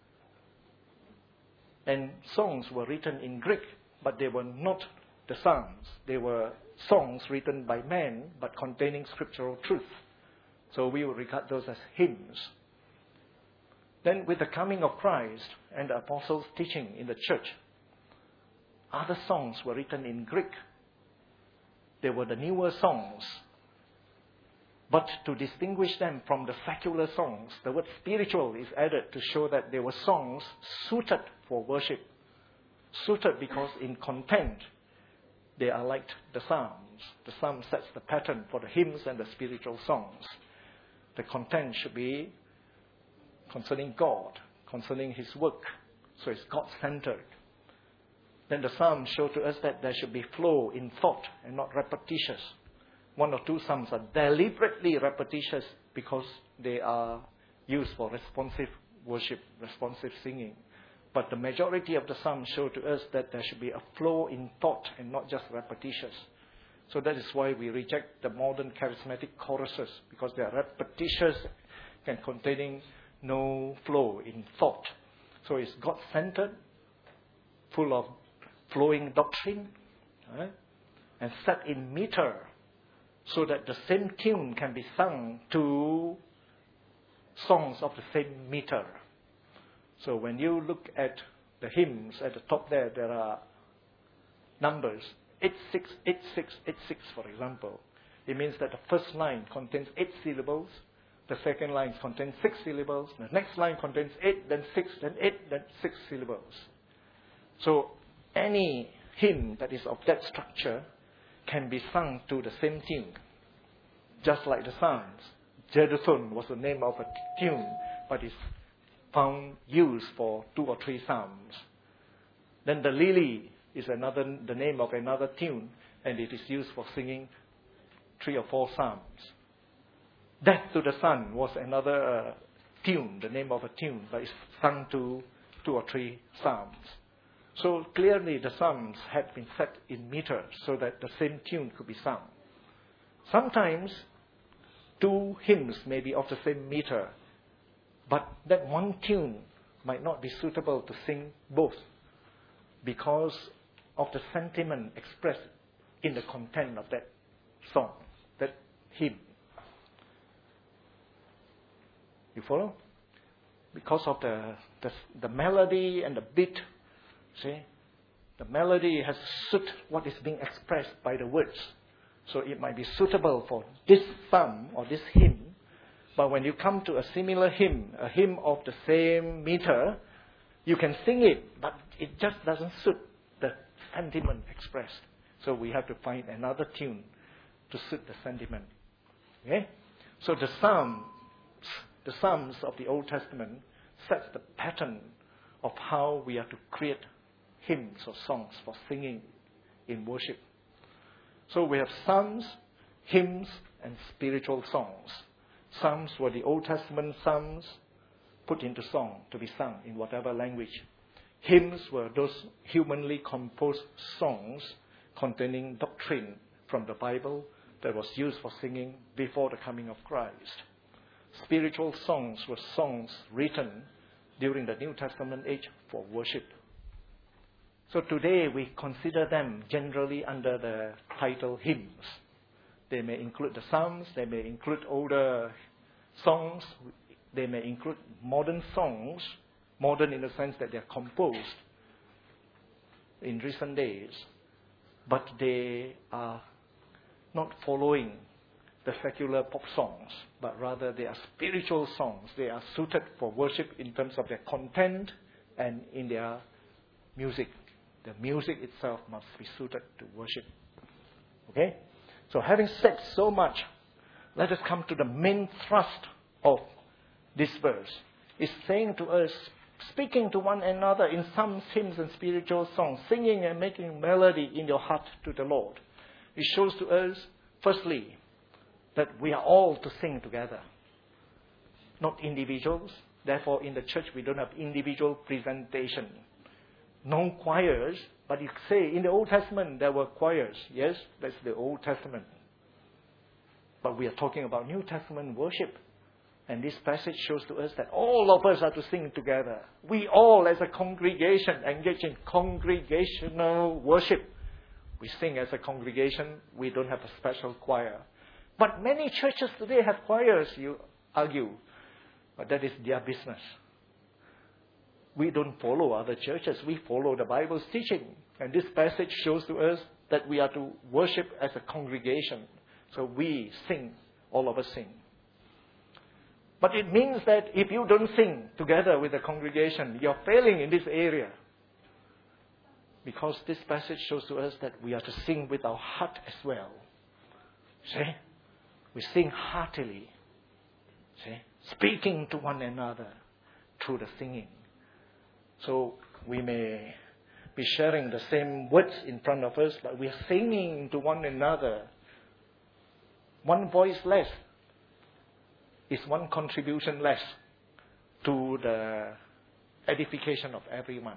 And songs were written in Greek, but they were not the Psalms. They were songs written by men, but containing scriptural truth. So we would regard those as hymns. Then with the coming of Christ and the apostles' teaching in the church, other songs were written in Greek. They were the newer songs. But to distinguish them from the secular songs, the word spiritual is added to show that they were songs suited for worship. Suited because in content, they are like the Psalms. The Psalm sets the pattern for the hymns and the spiritual songs. The content should be concerning God, concerning His work. So it's God-centered. Then the Psalms show to us that there should be flow in thought and not repetitious. One or two Psalms are deliberately repetitious because they are used for responsive worship, responsive singing. But the majority of the Psalms show to us that there should be a flow in thought and not just repetitious. So that is why we reject the modern charismatic choruses, because they are repetitious and containing no flow in thought. So it's God-centered, full of flowing doctrine, right? And set in meter, so that the same tune can be sung to songs of the same meter. So when you look at the hymns at the top there are numbers, 86, 86, 86, for example. It means that the first line contains 8 syllables, the second line contains 6 syllables, the next line contains 8, then 6, then 8, then 6 syllables. So any hymn that is of that structure can be sung to the same tune. Just like the Psalms. Jeduthun was the name of a tune, but it's found used for 2 or 3 Psalms. Then the lily is the name of another tune, and it is used for singing 3 or 4 Psalms. Death to the Sun was another tune, the name of a tune, but it's sung to 2 or 3 Psalms. So clearly the Psalms had been set in meters so that the same tune could be sung. Sometimes 2 hymns may be of the same meter, but that one tune might not be suitable to sing both because of the sentiment expressed in the content of that song, that hymn. You follow? Because of the melody and the beat, see? The melody has suit what is being expressed by the words. So it might be suitable for this psalm or this hymn, but when you come to a similar hymn, a hymn of the same meter, you can sing it, but it just doesn't suit the sentiment expressed. So we have to find another tune to suit the sentiment. Okay? So the Psalms of the Old Testament sets the pattern of how we are to create hymns or songs for singing in worship. So we have psalms, hymns, and spiritual songs. Psalms were the Old Testament psalms put into song to be sung in whatever language. Hymns were those humanly composed songs containing doctrine from the Bible that was used for singing before the coming of Christ. Spiritual songs were songs written during the New Testament age for worship. So today we consider them generally under the title hymns. They may include the Psalms, they may include older songs, they may include modern songs, modern in the sense that they are composed in recent days, but they are not following the secular pop songs, but rather they are spiritual songs. They are suited for worship in terms of their content and in their music. The music itself must be suited to worship. Okay? So having said so much, let us come to the main thrust of this verse. It's saying to us, speaking to one another in some hymns and spiritual songs, singing and making melody in your heart to the Lord. It shows to us, firstly, that we are all to sing together, not individuals. Therefore, in the church, we don't have individual presentation. No choirs, but you say in the Old Testament there were choirs. Yes, that's the Old Testament. But we are talking about New Testament worship. And this passage shows to us that all of us are to sing together. We all as a congregation engage in congregational worship. We sing as a congregation. We don't have a special choir. But many churches today have choirs, you argue. But that is their business. we don't follow other churches. We follow the Bible's teaching. And this passage shows to us that we are to worship as a congregation. So we sing, all of us sing. But it means that if you don't sing together with the congregation, you're failing in this area. Because this passage shows to us that we are to sing with our heart as well. See? We sing heartily. See? Speaking to one another through the singing. So we may be sharing the same words in front of us, but we are singing to one another. One voice less is one contribution less to the edification of everyone.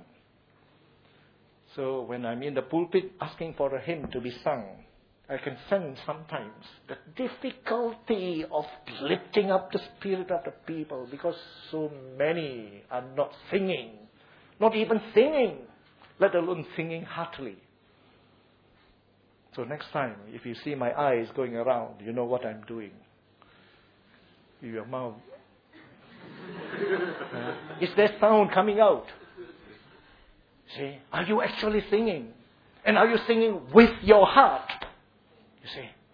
So when I'm in the pulpit asking for a hymn to be sung, I can sense sometimes the difficulty of lifting up the spirit of the people because so many are not singing, not even singing, let alone singing heartily. So next time, if you see my eyes going around, you know what I'm doing. Your mouth. Is there sound coming out? See, are you actually singing? And are you singing with your heart? You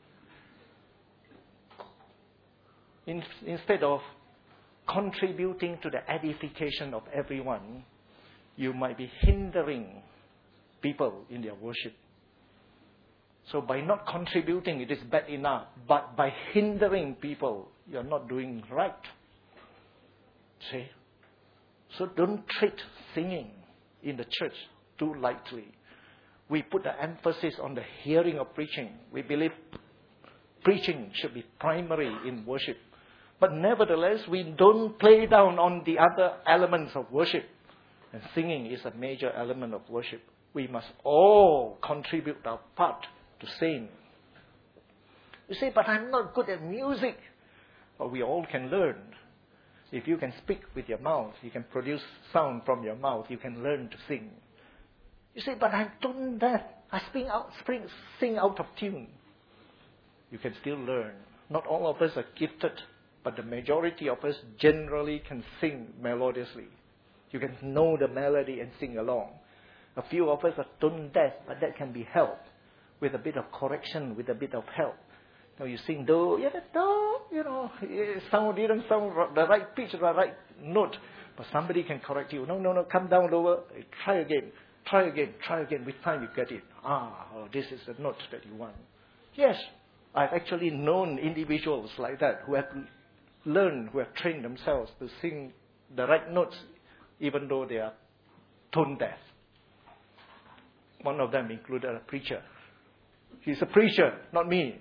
see? Instead of contributing to the edification of everyone, you might be hindering people in their worship. So by not contributing, it is bad enough. But by hindering people, you're not doing right. See? So don't treat singing in the church too lightly. We put the emphasis on the hearing of preaching. We believe preaching should be primary in worship. But nevertheless, we don't play down on the other elements of worship. And singing is a major element of worship. We must all contribute our part to sing. You say, but I'm not good at music. Well, we all can learn. If you can speak with your mouth, you can produce sound from your mouth, you can learn to sing. You say, but I'm tone deaf. I sing out of tune. You can still learn. Not all of us are gifted, but the majority of us generally can sing melodiously. You can know the melody and sing along. A few of us are tone deaf, but that can be helped with a bit of correction, with a bit of help. Now you sing do, yeah, that's do, it didn't sound the right pitch, the right note. But somebody can correct you. No, come down lower. Try again. With time you get it. This is the note that you want. Yes, I've actually known individuals like that who have learned, who have trained themselves to sing the right notes, even though they are tone deaf. One of them included a preacher. He's a preacher, not me.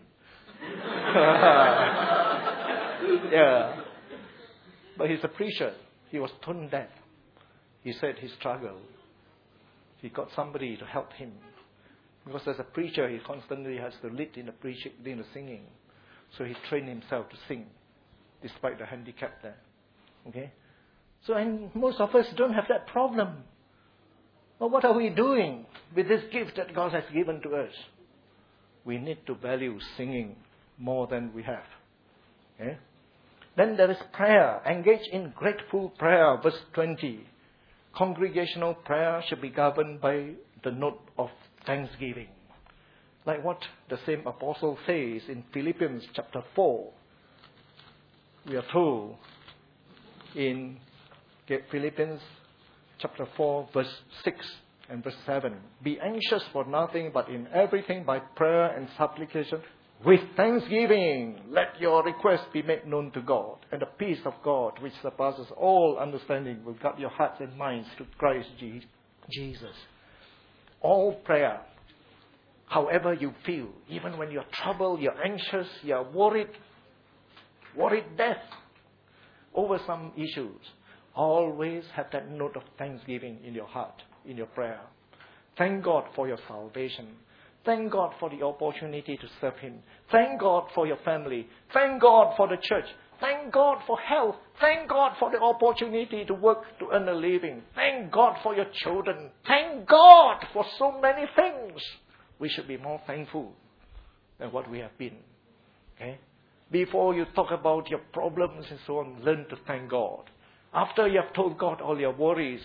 Yeah. But he's a preacher. He was tone deaf. He said he struggled. He got somebody to help him. Because as a preacher, he constantly has to lead in the preaching, in the singing. So he trained himself to sing, despite the handicap there. Okay? So, and most of us don't have that problem. Well, what are we doing with this gift that God has given to us? We need to value singing more than we have. Okay? Then there is prayer. Engage in grateful prayer. Verse 20. Congregational prayer should be governed by the note of thanksgiving. Like what the same apostle says in Philippians chapter 4. We are told in Philippians chapter 4 verse 6 and verse 7. Be anxious for nothing, but in everything by prayer and supplication with thanksgiving, let your requests be made known to God. And the peace of God, which surpasses all understanding, will guard your hearts and minds to Christ Jesus. All prayer, however you feel, even when you're troubled, you're anxious, you're worried death over some issues, always have that note of thanksgiving in your heart, in your prayer. Thank God for your salvation. Thank God for the opportunity to serve Him. Thank God for your family. Thank God for the church. Thank God for health. Thank God for the opportunity to work to earn a living. Thank God for your children. Thank God for so many things. We should be more thankful than what we have been. Okay? Before you talk about your problems and so on, learn to thank God. After you have told God all your worries,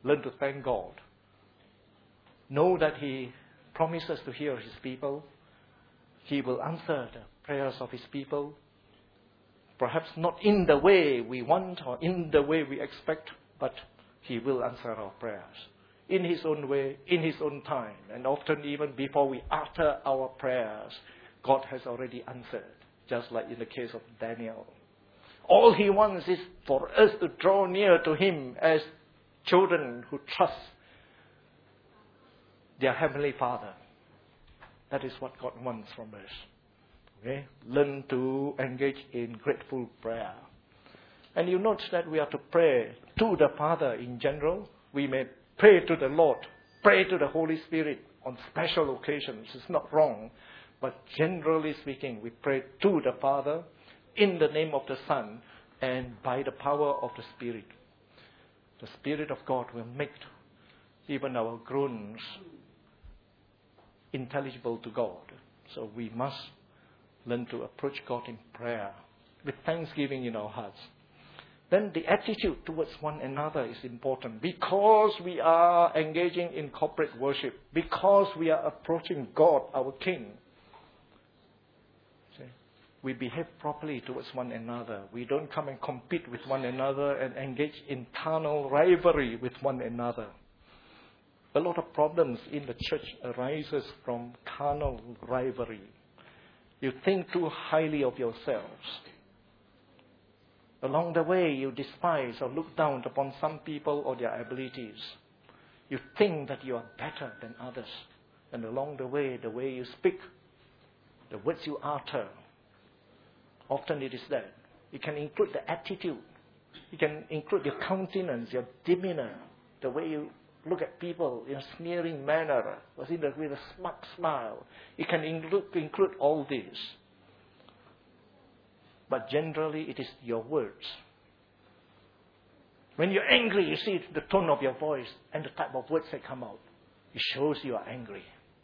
Learn to thank God. Know that He promises to hear His people. He will answer the prayers of His people. Perhaps not in the way we want or in the way we expect, but He will answer our prayers. In His own way, in His own time. And often even before we utter our prayers, God has already answered. Just like in the case of Daniel. All He wants is for us to draw near to Him as children who trust their Heavenly Father. That is what God wants from us. Okay? Learn to engage in grateful prayer. And you note that we are to pray to the Father in general. We may pray to the Lord, pray to the Holy Spirit on special occasions. It's not wrong. But generally speaking, we pray to the Father in the name of the Son and by the power of the Spirit. The Spirit of God will make even our groans intelligible to God. So we must learn to approach God in prayer with thanksgiving in our hearts. Then the attitude towards one another is important because we are engaging in corporate worship, because we are approaching God, our King. See? We behave properly towards one another. We don't come and compete with one another and engage in carnal rivalry with one another. A lot of problems in the church arises from carnal rivalry. You think too highly of yourselves. Along the way, you despise or look down upon some people or their abilities. You think that you are better than others. And along the way you speak, the words you utter, often it is that. It can include the attitude. It can include your countenance, your demeanor, the way you look at people in a sneering manner, with a smug smile. It can include all this. But generally, it is your words. When you're angry, you see the tone of your voice and the type of words that come out. It shows you are angry.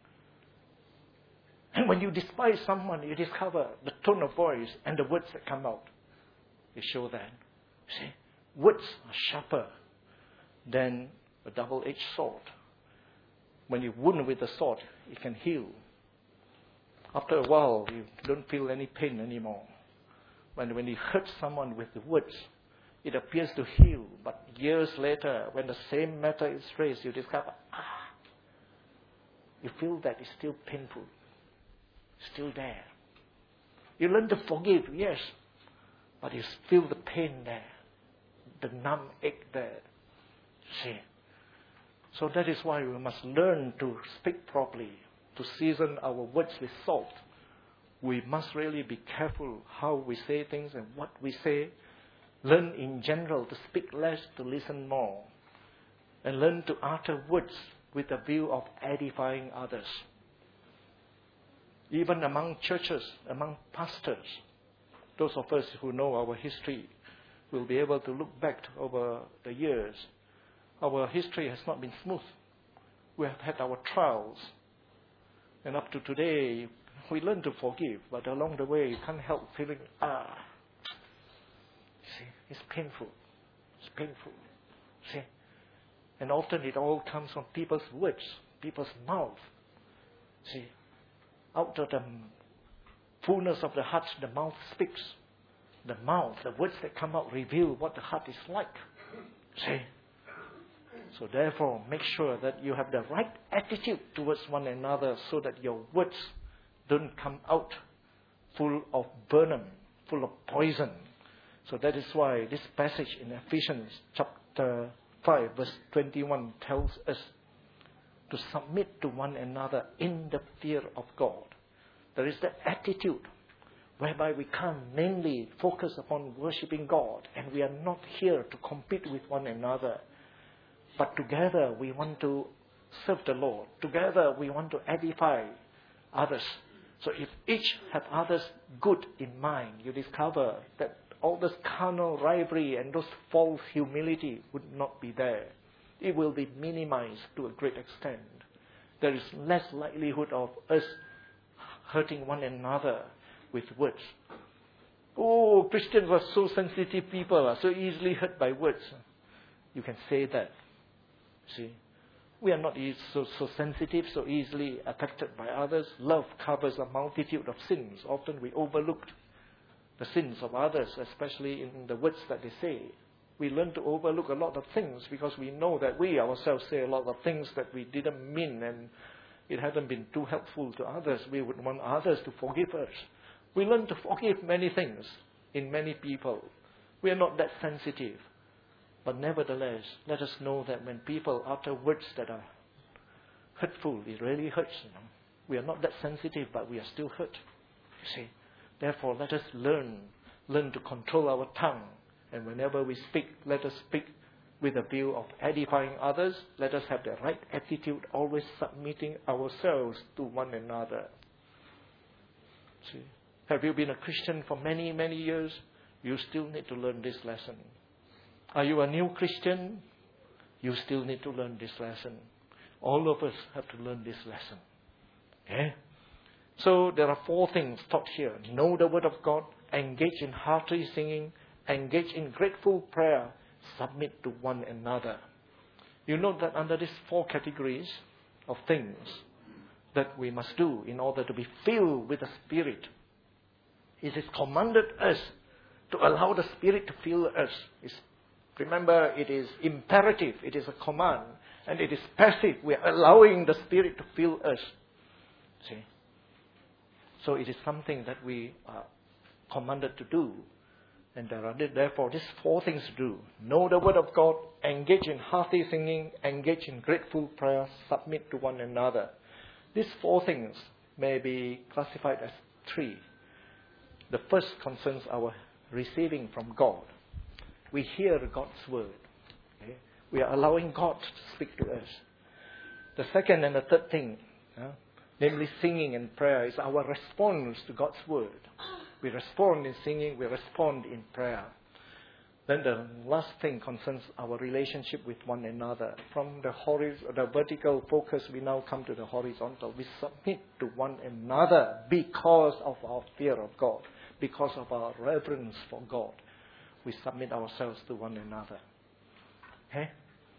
And when you despise someone, you discover the tone of voice and the words that come out. They show that. See, words are sharper than a double-edged sword. When you wound with the sword, it can heal. After a while, you don't feel any pain anymore. When you hurt someone with the words, it appears to heal. But years later, when the same matter is raised, you discover, you feel that it's still painful. Still there. You learn to forgive, yes. But you feel the pain there. The numb ache there. See? So that is why we must learn to speak properly, to season our words with salt. We must really be careful how we say things and what we say. Learn in general to speak less, to listen more. And learn to utter words with a view of edifying others. Even among churches, among pastors, those of us who know our history will be able to look back over the years. Our history has not been smooth. We have had our trials. And up to today, we learn to forgive, but along the way, you can't help feeling, see, it's painful. It's painful. See? And often it all comes from people's words, people's mouth. See? Out of the fullness of the heart, the mouth speaks. The mouth, the words that come out reveal what the heart is like. See? So therefore, make sure that you have the right attitude towards one another so that your words don't come out full of venom, full of poison. So that is why this passage in Ephesians chapter 5 verse 21 tells us to submit to one another in the fear of God. There is that attitude whereby we can mainly focus upon worshipping God, and we are not here to compete with one another. But together we want to serve the Lord. Together we want to edify others. So if each have others good in mind, you discover that all this carnal rivalry and those false humility would not be there. It will be minimized to a great extent. There is less likelihood of us hurting one another with words. Oh, Christians are so sensitive people, are so easily hurt by words. You can say that. See, we are not so sensitive, so easily affected by others. Love covers a multitude of sins. Often we overlook the sins of others, especially in the words that they say. We learn to overlook a lot of things because we know that we ourselves say a lot of things that we didn't mean and it hasn't been too helpful to others. We would want others to forgive us. We learn to forgive many things in many people. We are not that sensitive. But nevertheless, let us know that when people utter words that are hurtful, it really hurts. We are not that sensitive, but we are still hurt. You see. Therefore, let us learn to control our tongue. And whenever we speak, let us speak with a view of edifying others. Let us have the right attitude, always submitting ourselves to one another. See, have you been a Christian for many, many years? You still need to learn this lesson. Are you a new Christian? You still need to learn this lesson. All of us have to learn this lesson. Okay? So there are 4 things taught here. Know the Word of God, engage in hearty singing, engage in grateful prayer, submit to one another. You note that under these 4 categories of things that we must do in order to be filled with the Spirit, it is commanded us to allow the Spirit to fill us. Remember, it is imperative, it is a command, and it is passive. We are allowing the Spirit to fill us. See? So it is something that we are commanded to do. And there are therefore these 4 things to do. Know the Word of God, engage in hearty singing, engage in grateful prayer, submit to one another. These 4 things may be classified as 3. The first concerns our receiving from God. We hear God's Word. Okay? We are allowing God to speak to us. The second and the third thing, namely singing and prayer, is our response to God's Word. We respond in singing, we respond in prayer. Then the last thing concerns our relationship with one another. From the vertical focus, we now come to the horizontal. We submit to one another because of our fear of God, because of our reverence for God. We submit ourselves to one another. Okay?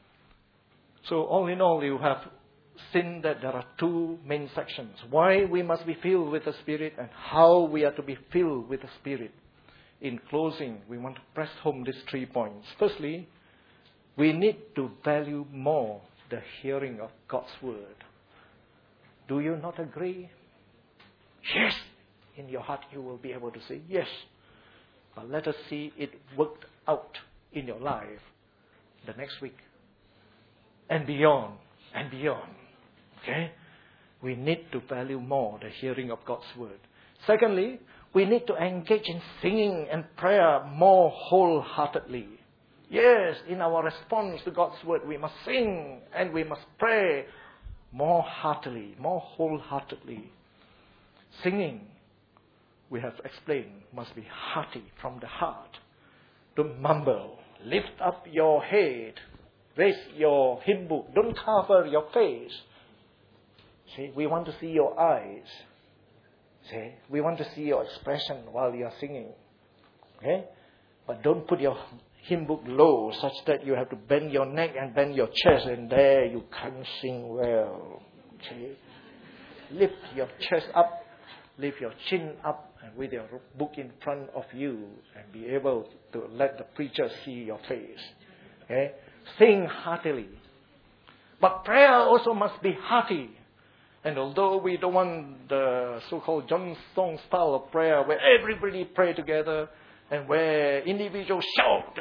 So all in all, you have seen that there are 2 main sections. Why we must be filled with the Spirit and how we are to be filled with the Spirit. In closing, we want to press home these 3 points. Firstly, we need to value more the hearing of God's Word. Do you not agree? Yes! In your heart you will be able to say yes. But let us see it worked out in your life the next week. And beyond. And beyond. Okay? We need to value more the hearing of God's Word. Secondly, we need to engage in singing and prayer more wholeheartedly. Yes, in our response to God's Word, we must sing and we must pray more heartily, more wholeheartedly. Singing, we have explained, must be hearty from the heart. Don't mumble. Lift up your head. Raise your hymn book. Don't cover your face. See, we want to see your eyes. See, we want to see your expression while you are singing. Okay? But don't put your hymn book low such that you have to bend your neck and bend your chest and there you can't sing well. See? Lift your chest up. Lift your chin up and with your book in front of you and be able to let the preacher see your face. Okay? Sing heartily. But prayer also must be hearty. And although we don't want the so-called John Song style of prayer where everybody pray together and where individuals shout,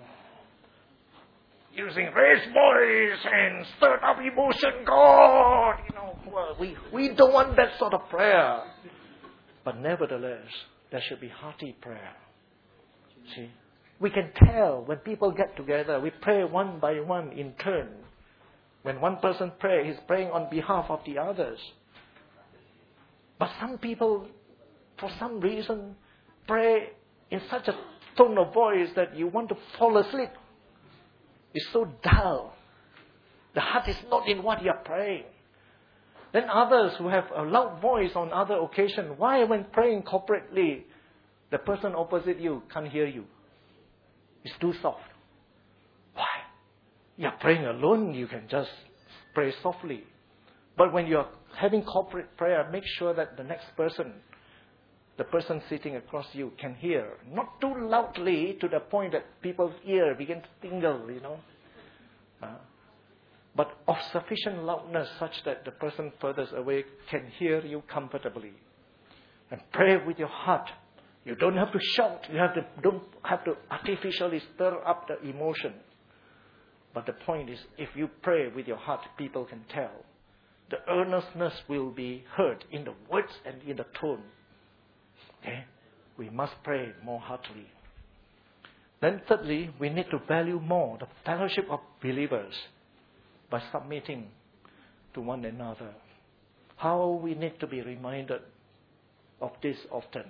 using raised voice and stirred up emotion, God, well, we don't want that sort of prayer. But nevertheless, there should be hearty prayer. See? We can tell when people get together, we pray one by one in turn. When one person prays, he's praying on behalf of the others. But some people, for some reason, pray in such a tone of voice that you want to fall asleep. It's so dull. The heart is not in what you are praying. Then others who have a loud voice on other occasions, why when praying corporately, the person opposite you can't hear you? It's too soft. Why? You're praying alone, you can just pray softly. But when you're having corporate prayer, make sure that the next person, the person sitting across you, can hear. Not too loudly to the point that people's ear begin to tingle, but of sufficient loudness such that the person furthest away can hear you comfortably. And pray with your heart. You don't have to shout. Don't have to artificially stir up the emotion. But the point is, if you pray with your heart, people can tell. The earnestness will be heard in the words and in the tone. Okay? We must pray more heartily. Then thirdly, we need to value more the fellowship of believers by submitting to one another. How we need to be reminded of this often.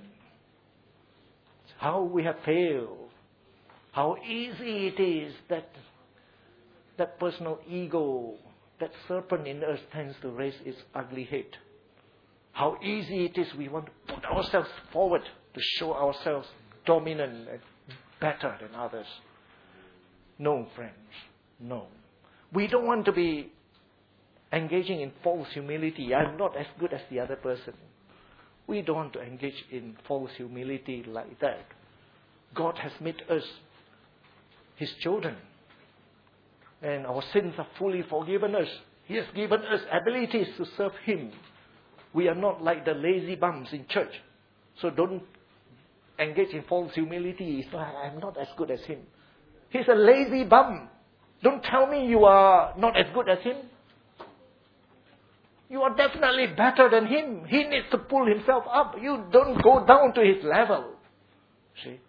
How we have failed. How easy it is that personal ego, that serpent in us tends to raise its ugly head. How easy it is we want to put ourselves forward to show ourselves dominant and better than others. No, friends, no. We don't want to be engaging in false humility. I'm not as good as the other person. We don't want to engage in false humility like that. God has made us His children. And our sins are fully forgiven us. He has given us abilities to serve Him. We are not like the lazy bums in church. So don't engage in false humility. I'm not as good as him. He's a lazy bum. Don't tell me you are not as good as him. You are definitely better than him. He needs to pull himself up. You don't go down to his level. See?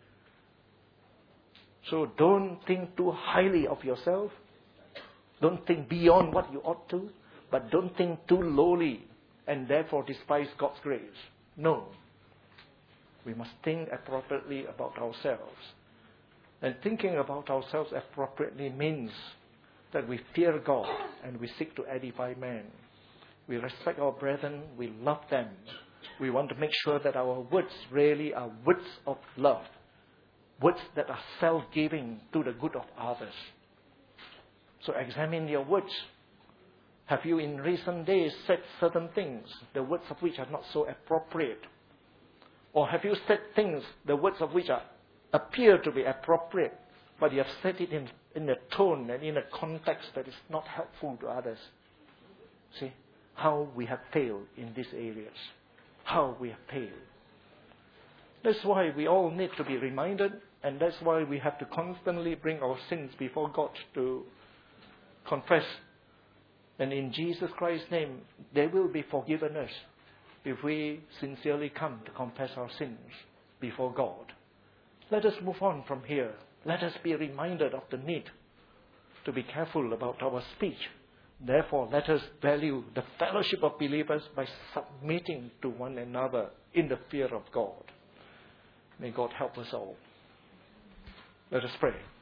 So don't think too highly of yourself. Don't think beyond what you ought to. But don't think too lowly and therefore despise God's grace. No. We must think appropriately about ourselves. And thinking about ourselves appropriately means that we fear God and we seek to edify men. We respect our brethren. We love them. We want to make sure that our words really are words of love. Words that are self-giving to the good of others. So examine your words. Have you in recent days said certain things, the words of which are not so appropriate? Or have you said things, the words of which appear to be appropriate, but you have said it in a tone and in a context that is not helpful to others? See how we have failed in these areas. How we have failed. That's why we all need to be reminded, and that's why we have to constantly bring our sins before God to confess. And in Jesus Christ's name, they will be forgiven us if we sincerely come to confess our sins before God. Let us move on from here. Let us be reminded of the need to be careful about our speech. Therefore, let us value the fellowship of believers by submitting to one another in the fear of God. May God help us all. Let us pray.